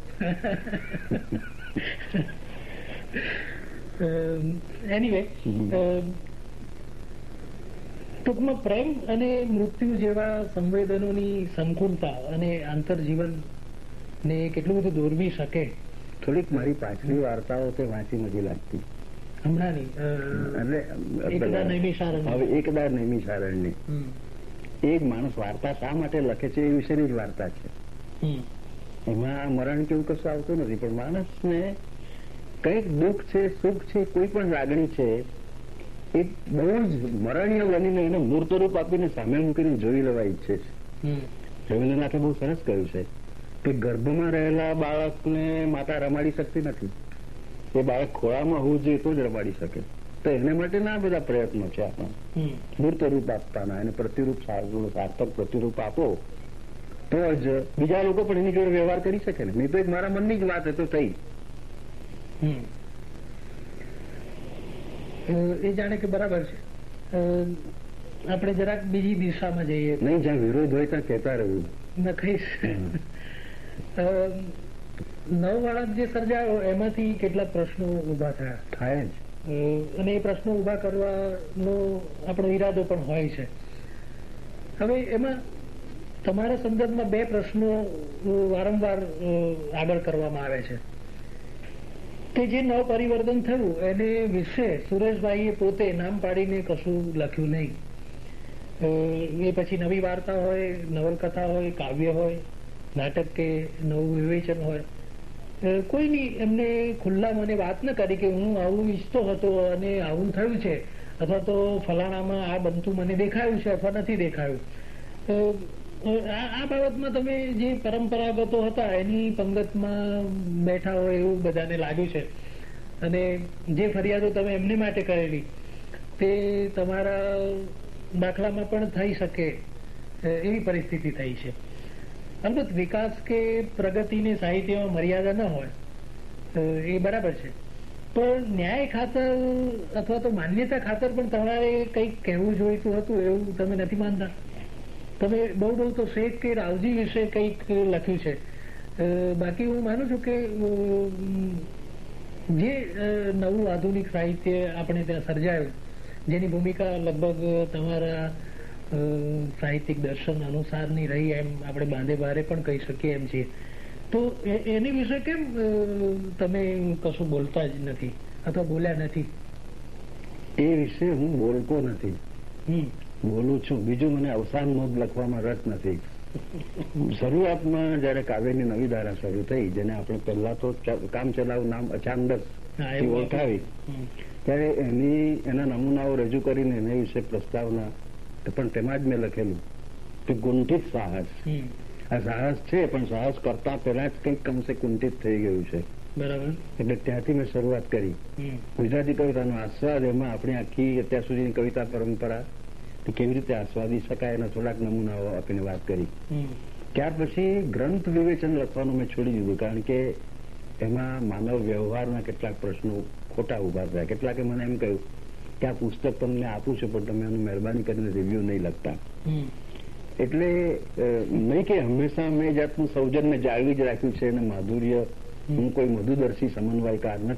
એનીવે, ટૂંકમાં પ્રેમ અને મૃત્યુ જેવા સંવેદનોની સંકુલતા અને આંતરજીવન ને કેટલું બધું દોરવી શકે. થોડીક મારી પાછલી વાર્તાઓ તે વાંચી નથી લાગતી હમણાંની. હવે એકદા નૈમિષારણ્યની એક માણસ વાર્તા શા માટે લખે છે એ વિશેની જ વાર્તા છે. એમાં મરણ કેવું કશું આવતું નથી, પણ માણસને કંઈક દુઃખ છે, સુખ છે, કોઈ પણ લાગણી છે, એ બહુ જ મરણીય બનીને એને મૂર્તરૂપ આપીને સામે મૂકીને જોઈ લેવા ઈચ્છે છે. રવિન્દ્રનાથે બહુ સરસ કહ્યું છે કે ગર્ભમાં રહેલા બાળકને માતા રમાડી શકતી નથી, એ બાળક ખોળામાં હોવું જોઈએ તો જ રમાડી શકે. તો એને માટેના બધા પ્રયત્નો છે આપણા, મૂર્તરૂપ આપવાના. એને પ્રતિરૂપ, સાર્થક પ્રતિરૂપ આપો તો જ બીજા લોકો પણ એની જોડે વ્યવહાર કરી શકે ને. નહીં તો એક મારા મનની જ વાત તો થઈ. એ જાણે કે બરાબર છે. આપણે જરાક બીજી દિશામાં જઈએ. નહીં, જ્યાં વિરોધ હોય ત્યાં કહેતા રહ્યું નખીશ. નવવાળા જે સર્જાયો એમાંથી કેટલાક પ્રશ્નો ઉભા થાય જ, અને એ પ્રશ્નો ઉભા કરવાનો આપણો ઈરાદો પણ હોય છે. હવે એમાં તમારા સંદર્ભમાં બે પ્રશ્નો વારંવાર આગળ કરવામાં આવે છે કે જે નવ પરિવર્તન થયું એને વિશે સુરેશભાઈએ પોતે નામ પાડીને કશું લખ્યું નહીં. એ પછી નવી વાર્તા હોય, નવલકથા હોય, કાવ્ય હોય, નાટક કે નવું વિવેચન હોય, કોઈની એમને ખુલ્લા મને વાત ન કરી કે હું આવું ઈચ્છતો હતો અને આવું થયું છે, અથવા તો ફલાણામાં આ બનતું મને દેખાયું છે અથવા નથી દેખાયું. આ બાબતમાં તમે જે પરંપરાગતો હતા એની પંગતમાં બેઠા હોય એવું બધાને લાગ્યું છે, અને જે ફરિયાદો તમે એમની માટે કરેલી તે તમારા દાખલામાં પણ થઈ શકે એવી પરિસ્થિતિ થઈ છે. અલબત્ત વિકાસ કે પ્રગતિની સાહિત્યમાં મર્યાદા ન હોય એ બરાબર છે, પણ ન્યાય ખાતર અથવા તો માન્યતા ખાતર પણ તમારે કંઈક કહેવું જોઈતું હતું એવું તમે નથી માનતા? તમે બહુ તો શેખ કે રાવજી વિશે કંઈક લખ્યું છે. બાકી હું માનું છું કે જે નવું આધુનિક સાહિત્ય આપણે ત્યાં સર્જાયું, જેની ભૂમિકા લગભગ તમારા સાહિત્યિક દર્શન અનુસારની રહી એમ આપણે બાંધે બારે પણ કહી શકીએ એમ છીએ, તો એની વિશે કેમ તમે કશું બોલતા જ નથી અથવા બોલ્યા નથી? એ વિશે હું બોલતો નથી, બોલું છું. બીજું, મને અવસાન નોંધ લખવામાં રસ નથી. શરૂઆતમાં જયારે કાવ્યની નવી ધારા શરૂ થઈ, જેને આપણે પહેલા તો કામ ચલાવું નામ અચાનક ઓળખાવી, ત્યારે એના નમૂનાઓ રજૂ કરીને એના વિશે પ્રસ્તાવના, પણ તેમાં જ મેં લખેલું કે કુંઠિત સાહસ. આ સાહસ છે, પણ સાહસ કરતા પહેલા જ કંઈક કમસે કુંઠિત થઈ ગયું છે. બરાબર. એટલે ત્યાંથી મેં શરૂઆત કરી. ગુજરાતી કવિતાનો આસ્વાદ, એમાં આપણી આખી અત્યાર સુધીની કવિતા પરંપરા કેવી રીતે આસ્વાદી શકાય એના થોડાક નમૂનાઓ આપીને વાત કરી. ત્યાર પછી ગ્રંથ વિવેચન લખવાનું મેં છોડી દીધું, કારણ કે એમાં માનવ વ્યવહારના કેટલાક પ્રશ્નો ખોટા ઉભા થયા. કેટલાકે મને એમ કહ્યું કે આ પુસ્તક તમને આપું છું પણ તમે એનું મહેરબાની કરીને રિવ્યુ નહીં લખતા. એટલે નહીં કે હંમેશા મેં જાતનું સૌજન્ય જાળવી જ રાખ્યું છે, અને માધુર્ય, હું કોઈ મધુદર્શી સમન્વયકાર નથી,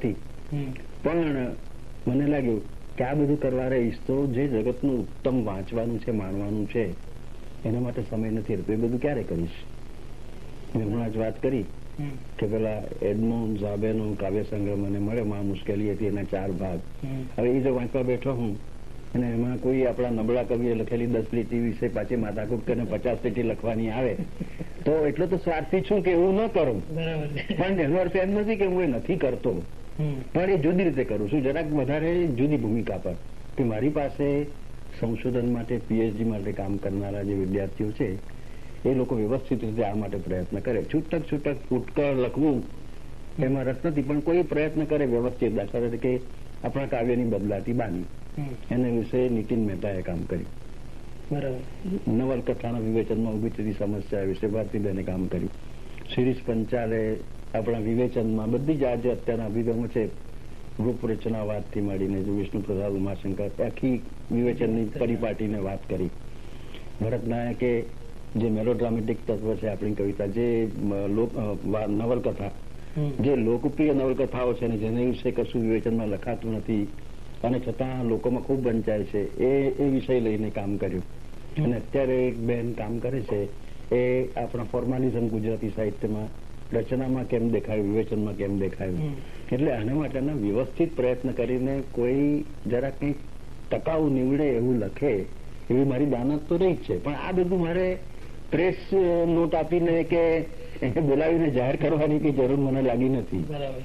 પણ મને લાગ્યું કે આ બધું કરવા રહીશ તો જે જગતનું ઉત્તમ વાંચવાનું છે, માણવાનું છે, એના માટે સમય નથી રહેતો. એ બધું ક્યારે કરીશ? મેં હમણાં જ વાત કરી કે પેલા એડમોન્ડ ઝાબેનો કાવ્ય સંગ્રહ મને મળ્યો, માં મુશ્કેલી હતી, એના 4 ભાગ. હવે એ જો વાંચવા બેઠો હું અને એમાં કોઈ આપણા નબળા કવિએ લખેલી 10 લીટી વિશે પાછી માથાકૂટ કરીને 50 લીટી લખવાની આવે તો એટલો તો સ્વાર્થી છું કે એવું ન કરું. પણ એનો અર્થ એમ નથી કે હું એ નથી કરતો, પણ એ જુદી રીતે કરું છું, જરાક વધારે જુદી ભૂમિકા પર. કે મારી પાસે સંશોધન માટે, પીએચડી માટે કામ કરનારા જે વિદ્યાર્થીઓ છે એ લોકો વ્યવસ્થિત રીતે આ માટે પ્રયત્ન કરે. છૂટક ફૂટકળ લખવું એમાં રસ નથી, પણ કોઈ પ્રયત્ન કરે વ્યવસ્થિત. દાખલા તરીકે આપણા કાવ્યની બદલાતી બાની, એના વિશે નીતિન મહેતાએ કામ કર્યું. નવલકથાના વિવેચનમાં ઉભી થતી સમસ્યા વિશે ભારતીબેને કામ કર્યું. શિરીષ પંચાલે આપણા વિવેચનમાં બધી જ આ જે અત્યારના અભિગમો છે, રૂપરચનાવાદથી માંડીને વિષ્ણુ પ્રસાદ ઉમાશંકર આખી વિવેચનની પરિપાટીને વાત કરી. ભરત નાયકે જે મેલોડ્રામેટિક તત્વ છે આપણી કવિતા, જે નવલકથા, જે લોકપ્રિય નવલકથાઓ છે ને જેને વિશે કશું વિવેચનમાં લખાતું નથી અને છતાં લોકોમાં ખૂબ વંચાય છે, એ વિષય લઈને કામ કર્યું. અને અત્યારે એક બેન કામ કરે છે એ આપણા ફોર્માલિઝમ ગુજરાતી સાહિત્યમાં રચનામાં કેમ દેખાયું, વિવેચનમાં કેમ દેખાયું. એટલે આના માટેના વ્યવસ્થિત પ્રયત્ન કરીને કોઈ જરા કંઈક ટકાઉ નીવડે એવું લખે એવી મારી દાનત તો રહી જ છે. પણ આ બધું મારે પ્રેસ નોટ આપીને કે બોલાવીને જાહેર કરવાની કઈ જરૂર મને લાગી નથી. બરાબર.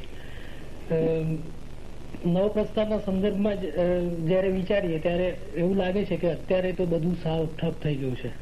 નવપ્રસ્થાનના સંદર્ભમાં જયારે વિચારીએ ત્યારે એવું લાગે છે કે અત્યારે તો બધું સાવ ઠપ થઈ ગયું છે.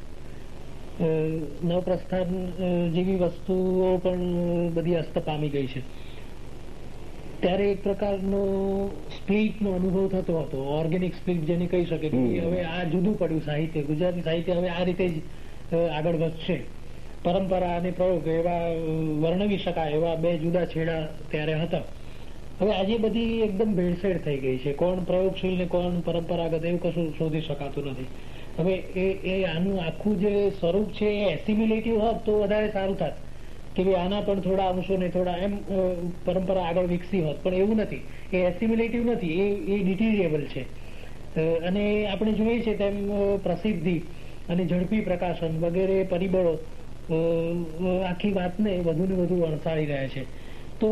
નવપ્રસ્થાન જેવી વસ્તુઓ પણ બધી અસ્ત પામી ગઈ છે. ત્યારે એક પ્રકારનો સ્પ્લિટનો અનુભવ થતો હતો, ઓર્ગેનિક સ્પ્લિટ જેને કહી શકે કે હવે આ જુદું પડ્યું સાહિત્ય, ગુજરાતી સાહિત્ય હવે આ રીતે જ આગળ વધશે. પરંપરા અને પ્રયોગ એવા વર્ણવી શકાય એવા બે જુદા છેડા ત્યારે હતા. હવે આજે બધી એકદમ ભેળસેળ થઈ ગઈ છે. કોણ પ્રયોગશીલ ને કોણ પરંપરાગત એવું કશું શોધી શકાતું નથી. હવે એ આનું આખું જે સ્વરૂપ છે એ એસિમ્યુલેટિવ હોત તો વધારે સારું થાત કે ભાઈ આના પણ થોડા અંશો ને થોડા એમ પરંપરા આગળ વિકસી હોત, પણ એવું નથી. એ એસિમ્યુલેટિવ નથી, એ ડિટીરિયેબલ છે. અને આપણે જોઈએ છે તેમ પ્રસિદ્ધિ અને ઝડપી પ્રકાશન વગેરે પરિબળો આખી વાતને વધુ ને વધુ અણસાળી રહ્યા છે. તો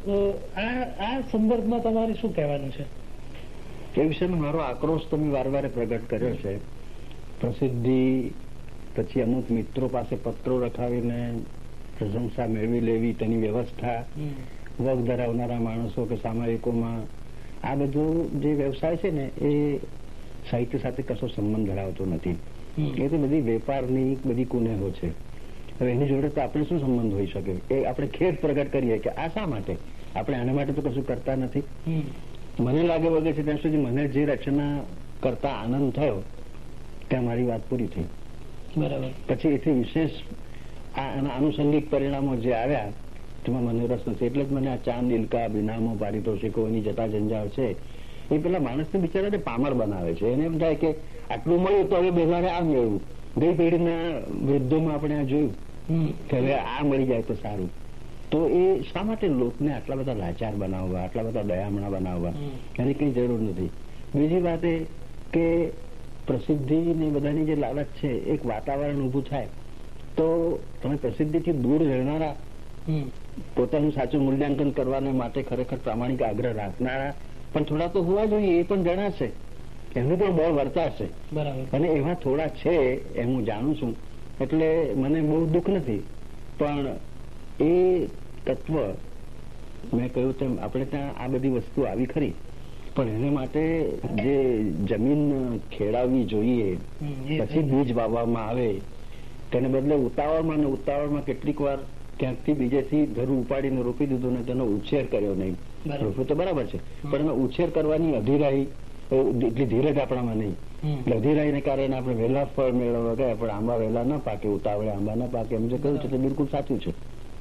આ સંદર્ભમાં તમારે શું કહેવાનું છે? એ વિશેનો મારો આક્રોશ તો મેં વારંવાર પ્રગટ કર્યો છે. પ્રસિદ્ધિ પછી અમુક મિત્રો પાસે પત્રો રખાવીને પ્રશંસા મેળવી લેવી, તેની વ્યવસ્થા, વગ ધરાવનારા માણસો કે સામાયિકોમાં, આ બધું જે વ્યવસાય છે ને એ સાહિત્ય સાથે કશો સંબંધ ધરાવતો નથી. એ તો બધી વેપારની બધી કુનેહો છે. હવે એની જોડે તો આપણે શું સંબંધ હોઈ શકે? એ આપણે ખેદ પ્રગટ કરીએ કે આ શા માટે, આપણે આના માટે તો કશું કરતા નથી. મને લાગે વગર છે ત્યાં સુધી મને જે રચના કરતા આનંદ થયો ત્યાં મારી વાત પૂરી થઈ. બરાબર. પછી એથી વિશેષ આનુષંગિક પરિણામો જે આવ્યા તેમાં મને રસ નથી. એટલે જ મને આ ચાંદ, ઇલકા, ઇનામો, પારિતોષિકોની જટા જંજાળ છે એ પેલા માણસને બિચારાને પામર બનાવે છે. એને એમ થાય કે આટલું મળ્યું તો હવે બેવારે આ મેળવું. ગઈ પેઢીના વૃદ્ધોમાં આપણે આ જોયું કે હવે આ મળી જાય તો સારું. તો એ શા માટે લોકને આટલા બધા લાચાર બનાવવા, આટલા બધા દયામણા બનાવવા? એની કઈ જરૂર નથી. બીજી વાત એ કે પ્રસિદ્ધિની બધાની જે લાલચ છે, એક વાતાવરણ ઊભું થાય તો તમે પ્રસિદ્ધિથી દૂર રહેનારા, પોતાનું સાચું મૂલ્યાંકન કરવાને માટે ખરેખર પ્રામાણિક આગ્રહ રાખનારા પણ થોડા તો હોવા જોઈએ. એ પણ જણાશે, એનું પણ બળ વર્તાશે. અને એવા થોડા છે એમ હું જાણું છું. એટલે મને બહુ દુઃખ નથી. પણ એ તત્વ મેં કહ્યું તેમ આપણે ત્યાં આ બધી વસ્તુ આવી ખરી, પણ એને માટે જે જમીન ખેડાવવી જોઈએ, પછી બીજ વાવવામાં આવે, તેને બદલે ઉતાવળમાં કેટલીક વાર ક્યાંકથી બીજેથી ધરું ઉપાડીને રોપી દીધું ને તેનો ઉછેર કર્યો નહીં. રોપવું તો બરાબર છે, પણ એનો ઉછેર કરવાની અધીરાઈ, એટલી ધીરજ આપણામાં નહીં. એટલે અધીરાઈને કારણે આપણે વહેલા ફળ મેળવવા ગયા, પણ આંબા વહેલા ન પાકે, ઉતાવળે આંબા ન પાકે, એમ જે કહ્યું છે તે બિલકુલ સાચું છે.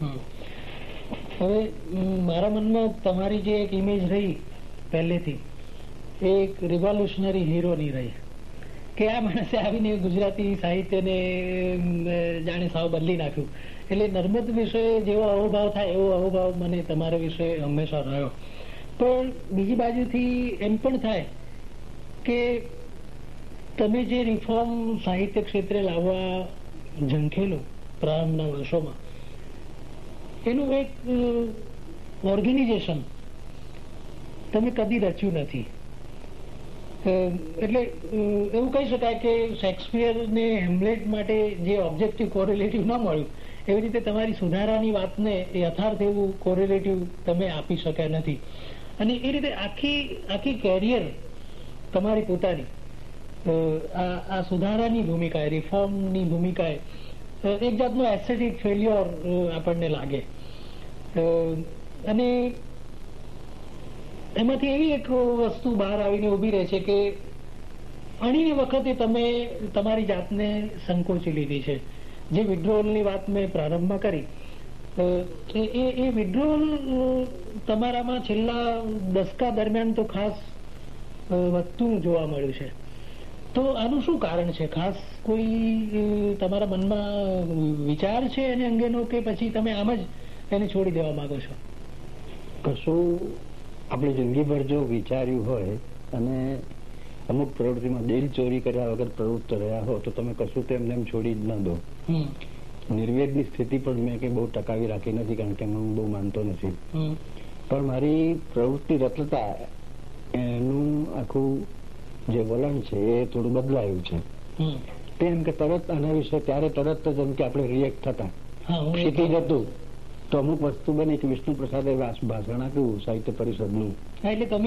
હવે મારા મનમાં તમારી જે એક ઇમેજ રહી પહેલેથી, એ એક રિવોલ્યુશનરી હીરોની રહી કે આ માણસે આવીને ગુજરાતી સાહિત્યને જાણે સાવ બદલી નાખ્યું. એટલે નર્મદ વિશે જેવો અહોભાવ થાય એવો અહોભાવ મને તમારા વિશે હંમેશા રહ્યો. પણ બીજી બાજુથી એમ પણ થાય કે તમે જે રિફોર્મ સાહિત્ય ક્ષેત્રે લાવવા ઝંખેલું પ્રારંભના વર્ષોમાં, એનું એક ઓર્ગેનાઇઝેશન તમે કદી રચ્યું નથી. એટલે એવું કહી શકાય કે શેક્સપિયર ને હેમ્લેટ માટે જે ઓબ્જેક્ટિવ કોરિલેટિવ ન મળ્યું, એવી રીતે તમારી સુધારાની વાતને યથાર્થ એવું કોરિલેટિવ તમે આપી શક્યા નથી. અને એ રીતે આખી કેરિયર તમારી પોતાની આ સુધારાની ભૂમિકાએ, રિફોર્મની ભૂમિકાએ એક જાતનું એસ્થેટિક ફેલ્યોર આપણને લાગે. અને એમાંથી એવી એક વસ્તુ બહાર આવીને ઉભી રહે છે કે અણીની વખતે તમે તમારી જાતને સંકોચી લીધી છે. જે વિડ્રોવલની વાત મેં પ્રારંભમાં કરી, એ વિડ્રોવલ તમારામાં છેલ્લા દશકા દરમિયાન તો ખાસ વધતું જોવા મળ્યું છે. તો આનું શું કારણ છે? ખાસ કોઈ તમારા મનમાં વિચાર છે એને અંગેનો, કે પછી તમે આમ જ એને છોડી દેવા માંગો છો? કશું આપણે જિંદગીભર જો વિચાર્યું હોય અને અમુક પ્રવૃત્તિમાં દિલ ચોરી કર્યા વગર પ્રવૃત્ત રહ્યા હો તો તમે કશું તેમને એમ છોડી જ ન દો. નિર્વેદની સ્થિતિ પણ મેં કઈ બહુ ટકાવી રાખી નથી, કારણ કે હું બહુ માનતો નથી. પણ મારી પ્રવૃત્તિ રચતા એનું આખું જે વલણ છે એ થોડું બદલાયું છે. તેમ કે તરત આના વિશે ત્યારે તરત જ એમ કે આપણે રિએક્ટ થતા શીખી જતું. તો અમુક વસ્તુ બની કે વિષ્ણુ પ્રસાદે ભાષણ આપ્યું સાહિત્ય પરિષદનું, એટલે તમે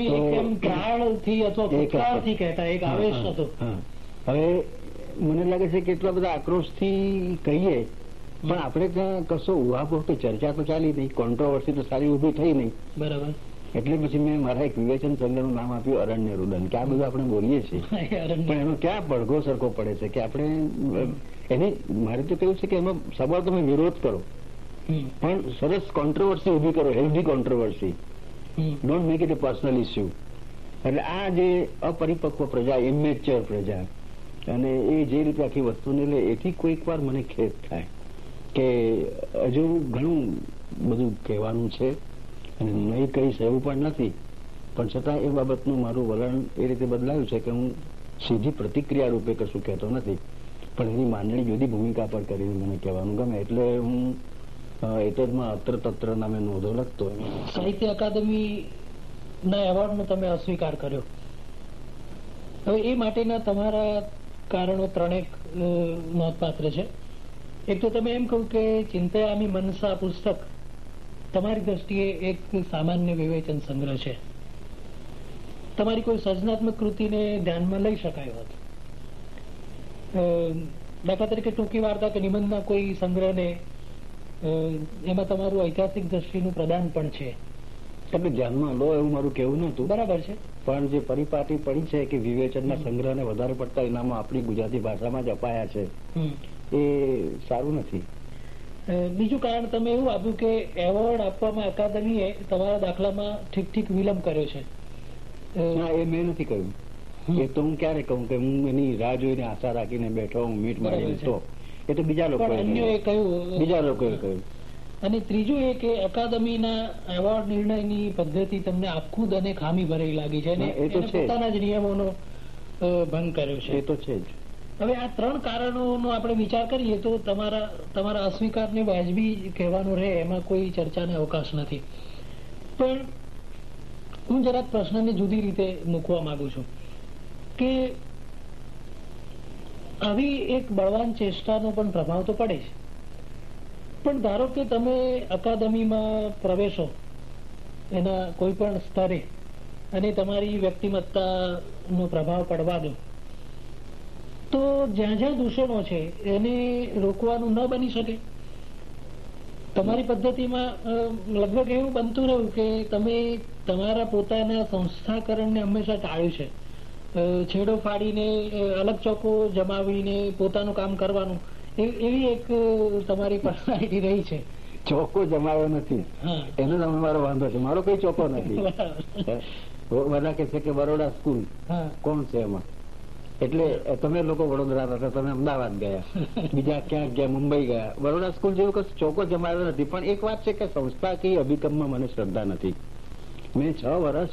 હવે મને લાગે છે કે એટલા બધા આક્રોશથી કહીએ પણ આપણે ત્યાં કશો ઉહાપોહ કે ચર્ચા તો ચાલી નહીં, કોન્ટ્રોવર્સી તો સારી ઉભી થઈ નહીં. બરાબર. એટલે પછી મેં મારા એક વિવેચન ચંદ્રનું નામ આપ્યું અરણ્ય રુદન, કે આ બધું આપણે બોલીએ છીએ પણ એનો ક્યાં પડઘો સરખો પડે છે કે આપણે એની, મારે તો કેવું છે કે એમાં સવાલ તમે વિરોધ કરો પણ સરસ કોન્ટ્રોવર્સી ઉભી કરો, healthy controversy, don't make it a personal issue. એટલે આ જે અપરિપક્વ પ્રજા, ઇમેચ્યોર પ્રજા, અને એ જે રીતે આખી વસ્તુને લે, એથી કોઈક વાર મને ખેદ થાય કે હજુ ઘણું બધું કહેવાનું છે અને નહીં કહીશ એવું પણ નથી, પણ છતાં એ બાબતનું મારું વલણ એ રીતે બદલાયું છે કે હું સીધી પ્રતિક્રિયા રૂપે કશું કહેતો નથી, પણ એની માંડણી જુદી ભૂમિકા પર કરીને મને કહેવાનું ગમે. એટલે હું એટલેમાં અત્ર તત્ર નામે નોંધો લખતો. સાહિત્ય અકાદમી ના એવોર્ડનો તમે અસ્વીકાર કર્યો. હવે એ માટેના તમારા કારણો ત્રણેક નોંધપાત્ર છે. એક તો તમે એમ કહું કે ચિંતયામી મનસા પુસ્તક તમારી દ્રષ્ટિએ એક સામાન્ય વિવેચન સંગ્રહ છે. તમારી કોઈ સર્જનાત્મક કૃતિને ધ્યાનમાં લઈ શકાય હોત, દાખલા તરીકે ટૂંકી વાર્તા કે નિબંધના કોઈ સંગ્રહને, એમાં તમારું ઐતિહાસિક દ્રષ્ટિનું પ્રદાન પણ છે, તમે ધ્યાનમાં લો એવું મારું કહેવું નહોતું. બરાબર છે. પણ જે પરિપાટી પડી છે કે વિવેચનના સંગ્રહને વધારે પડતા ઇનામો આપણી ગુજરાતી ભાષામાં જ અપાયા છે, એ સારું નથી. બીજું કારણ તમે એવું આપ્યું કે એવોર્ડ આપવામાં અકાદમીએ તમારા દાખલામાં ઠીક વિલંબ કર્યો છે. ના, એ મેં નથી કહ્યું. એ તો હું ક્યારે કહું કે હું એની રાહ જોઈને આશા રાખીને બેઠો હું મીટ મારી, તો એ તો બીજા લોકોએ કહ્યું. અને ત્રીજું એ કે અકાદમીના એવોર્ડ નિર્ણયની પદ્ધતિ તમને આપખુદ અને ખામી ભરેલી લાગી છે, અને પોતાના જ નિયમોનો ભંગ કર્યો છે. એ તો છે જ. હવે આ ત્રણ કારણોનો આપણે વિચાર કરીએ તો તમારા અસ્વીકારને વાજબી કહેવાનું રહે, એમાં કોઈ ચર્ચાને અવકાશ નથી. પણ હું જરાક પ્રશ્નને જુદી રીતે મૂકવા માંગુ છું કે આવી એક બળવાન ચેષ્ટાનો પણ પ્રભાવ તો પડે છે. પણ ધારો કે તમે અકાદમીમાં પ્રવેશો એના કોઈ પણ સ્તરે અને તમારી વ્યક્તિમત્તાનો પ્રભાવ પડવા દો, તો જ્યાં જ્યાં દૂષણો છે એને રોકવાનું ન બની શકે. તમારી પદ્ધતિમાં લગભગ એવું બનતું રહ્યું કે તમે તમારા પોતાના સંસ્થાકરણને હંમેશા ટાળ્યું છે. છેડો ફાડીને, અલગ ચોકો જમાવીને પોતાનું કામ કરવાનું, એવી એક તમારી પર્સનાલિટી રહી છે. ચોકો જમાવ્યો નથી એનો મારો વાંધો છે, મારો કઈ ચોકો નથી. બધા કે છે કે બરોડા સ્કૂલ કોણ છે એમાં, એટલે તમે લોકો વડોદરા હતા, તમે અમદાવાદ ગયા, બીજા ક્યાંક ગયા, મુંબઈ ગયા, બરોડા સ્કૂલ જેવું કશું ચોકો જમાવ્યો નથી. પણ એક વાત છે કે સંસ્થાકીય અભિગમમાં મને શ્રદ્ધા નથી. મેં 6 વર્ષ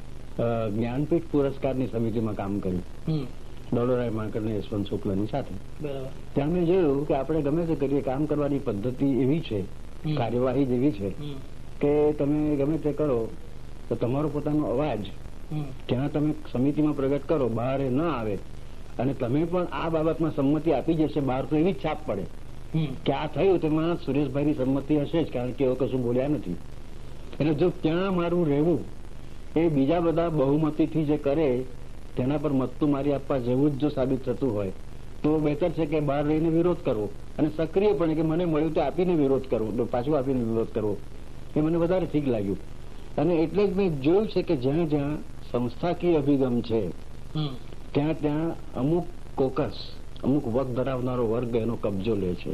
જ્ઞાનપીઠ પુરસ્કારની સમિતિમાં કામ કર્યું, ડોલોરાય માકર અને યશવંત શુક્લની સાથે. ત્યાં મેં જોયું કે આપણે ગમે તે કરીએ, કામ કરવાની પદ્ધતિ એવી છે, કાર્યવાહી જેવી છે કે તમે ગમે તે કરો તો તમારો પોતાનો અવાજ ત્યાં તમે સમિતિમાં પ્રગટ કરો, બહાર ન આવે, અને તમે પણ આ બાબતમાં સંમતિ આપી જશે બહાર, તો એવી જ છાપ પડે કે આ થયું તેમાં સુરેશભાઈની સંમતિ હશે જ, કારણ કે એવો કશું બોલ્યા નથી. એટલે જો ત્યાં મારું રહેવું એ બીજા બધા બહુમતીથી જે કરે તેના પર મત્તું મારી આપવા જેવું જ જો સાબિત થતું હોય તો બહેતર છે કે બહાર રહીને વિરોધ કરવો, અને સક્રિયપણે કે મને મળ્યું તો આપીને વિરોધ કરવો, પાછું આપીને વિરોધ કરવો, એ મને વધારે ઠીક લાગ્યું. અને એટલે જ મેં જોયું છે કે જ્યાં જ્યાં સંસ્થાકીય અભિગમ છે ત્યાં ત્યાં અમુક કોકસ, અમુક વક ધરાવનારો વર્ગ એનો કબજો લે છે,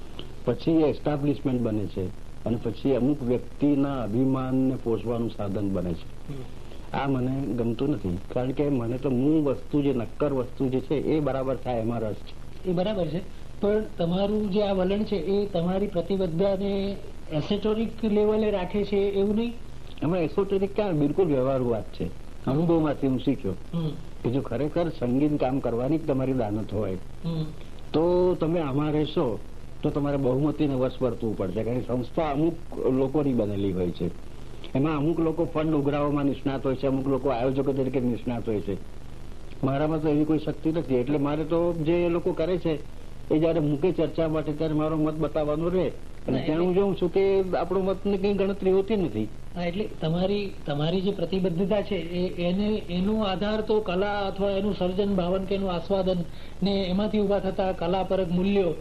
પછી એસ્ટાબ્લિશમેન્ટ બને છે, અને પછી અમુક વ્યક્તિના અભિમાનને પોષવાનું સાધન બને છે. આ મને ગમતું નથી, કારણ કે મને તો મૂળ વસ્તુ જે નક્કર વસ્તુ જે છે એ બરાબર થાય એમાં રસ છે. એ બરાબર છે, પણ તમારું જે આ વલણ છે એ તમારી પ્રતિબદ્ધતાને એસેટોરિક લેવલે રાખે છે એવું નહીં? એમાં એસોટેરિક ક્યાં, બિલકુલ વ્યવહારુ વાત છે. અનુભવમાંથી હું શીખ્યો કે જો ખરેખર સંગીત કામ કરવાની જ તમારી દાનત હોય તો તમે આમાં રહેશો તો તમારે બહુમતીને વર્ષ વર્તવું પડશે, કારણ કે સંસ્થા અમુક લોકોની બનેલી હોય છે. એમાં અમુક લોકો ફંડ ઉઘરાવવામાં નિષ્ણાત હોય છે, અમુક લોકો આયોજકો તરીકે નિષ્ણાત હોય છે. મારામાં તો એવી કોઈ શક્તિ નથી, એટલે મારે તો જે લોકો કરે છે એ જયારે મૂકે ચર્ચા માટે ત્યારે મારો મત બતાવવાનો રહે, અને ત્યાં હું જોઉં છું કે આપણો મતની કઈ ગણતરી હોતી નથી. એટલે તમારી જે પ્રતિબદ્ધતા છે એનો આધાર તો કલા અથવા એનું સર્જન ભાવન કે એનું આસ્વાદન ને એમાંથી ઉભા થતા કલાપરક મૂલ્યો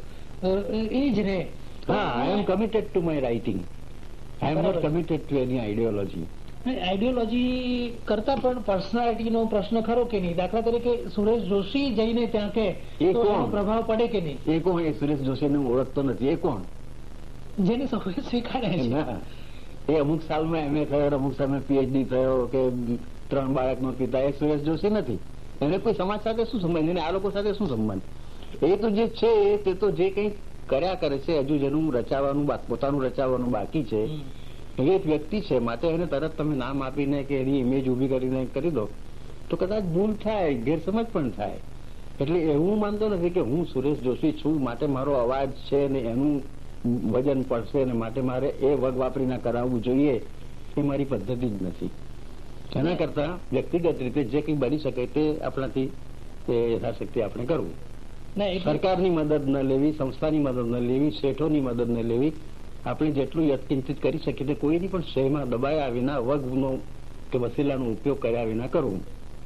એ જ રહે. હા, I am committed to my writing, I am not committed to any ideology. Ideology કરતા પણ પર્સનાલિટીનો પ્રશ્ન ખરો કે નહીં? દાખલા તરીકે સુરેશ જોશી જઈને ત્યાં કે પ્રભાવ પડે કે નહીં? એ કોણ? એ સુરેશ જોશીને ઓળખતો નથી. એ કોણ જેને સૌ સ્વીકારે છે? એ અમુક સાલમાં એમએ થયો, અમુક સાલમાં પીએચડી થયો, કે 3 બાળકનો પિતા, એ સુરેશ જોશી નથી. એને કોઈ સમાજ સાથે શું સંબંધ, એને આ લોકો સાથે શું સંબંધ? એ તો જે છે તે તો જે કંઈ કર્યા કરે છે, હજુ જેનું રચાવાનું, પોતાનું રચાવાનું બાકી છે, એ એક વ્યક્તિ છે. માટે એને તરત તમે નામ આપીને કે એની ઇમેજ ઉભી કરીને કરી દો તો કદાચ ભૂલ થાય, ગેરસમજ પણ થાય. એટલે એવું માનતો નથી કે હું સુરેશ જોશી છું માટે મારો અવાજ છે ને એનું વજન પડશે ને માટે મારે એ વગ વાપરીને કરાવવું જોઈએ, એ મારી પદ્ધતિ જ નથી. એના કરતા વ્યક્તિગત રીતે જે કંઈ બની શકે તે આપણાથી યથાશક્તિ આપણે કરવું. સરકારની મદદ ન લેવી, સંસ્થાની મદદ ન લેવી, શેઠોની મદદ ન લેવી. આપણે જેટલું યત્કિંચિત કરી શકીએ તે કોઈની પણ શેમાં દબાયા વિના, વગનો કે વસીલાનો ઉપયોગ કર્યા વિના કરવું.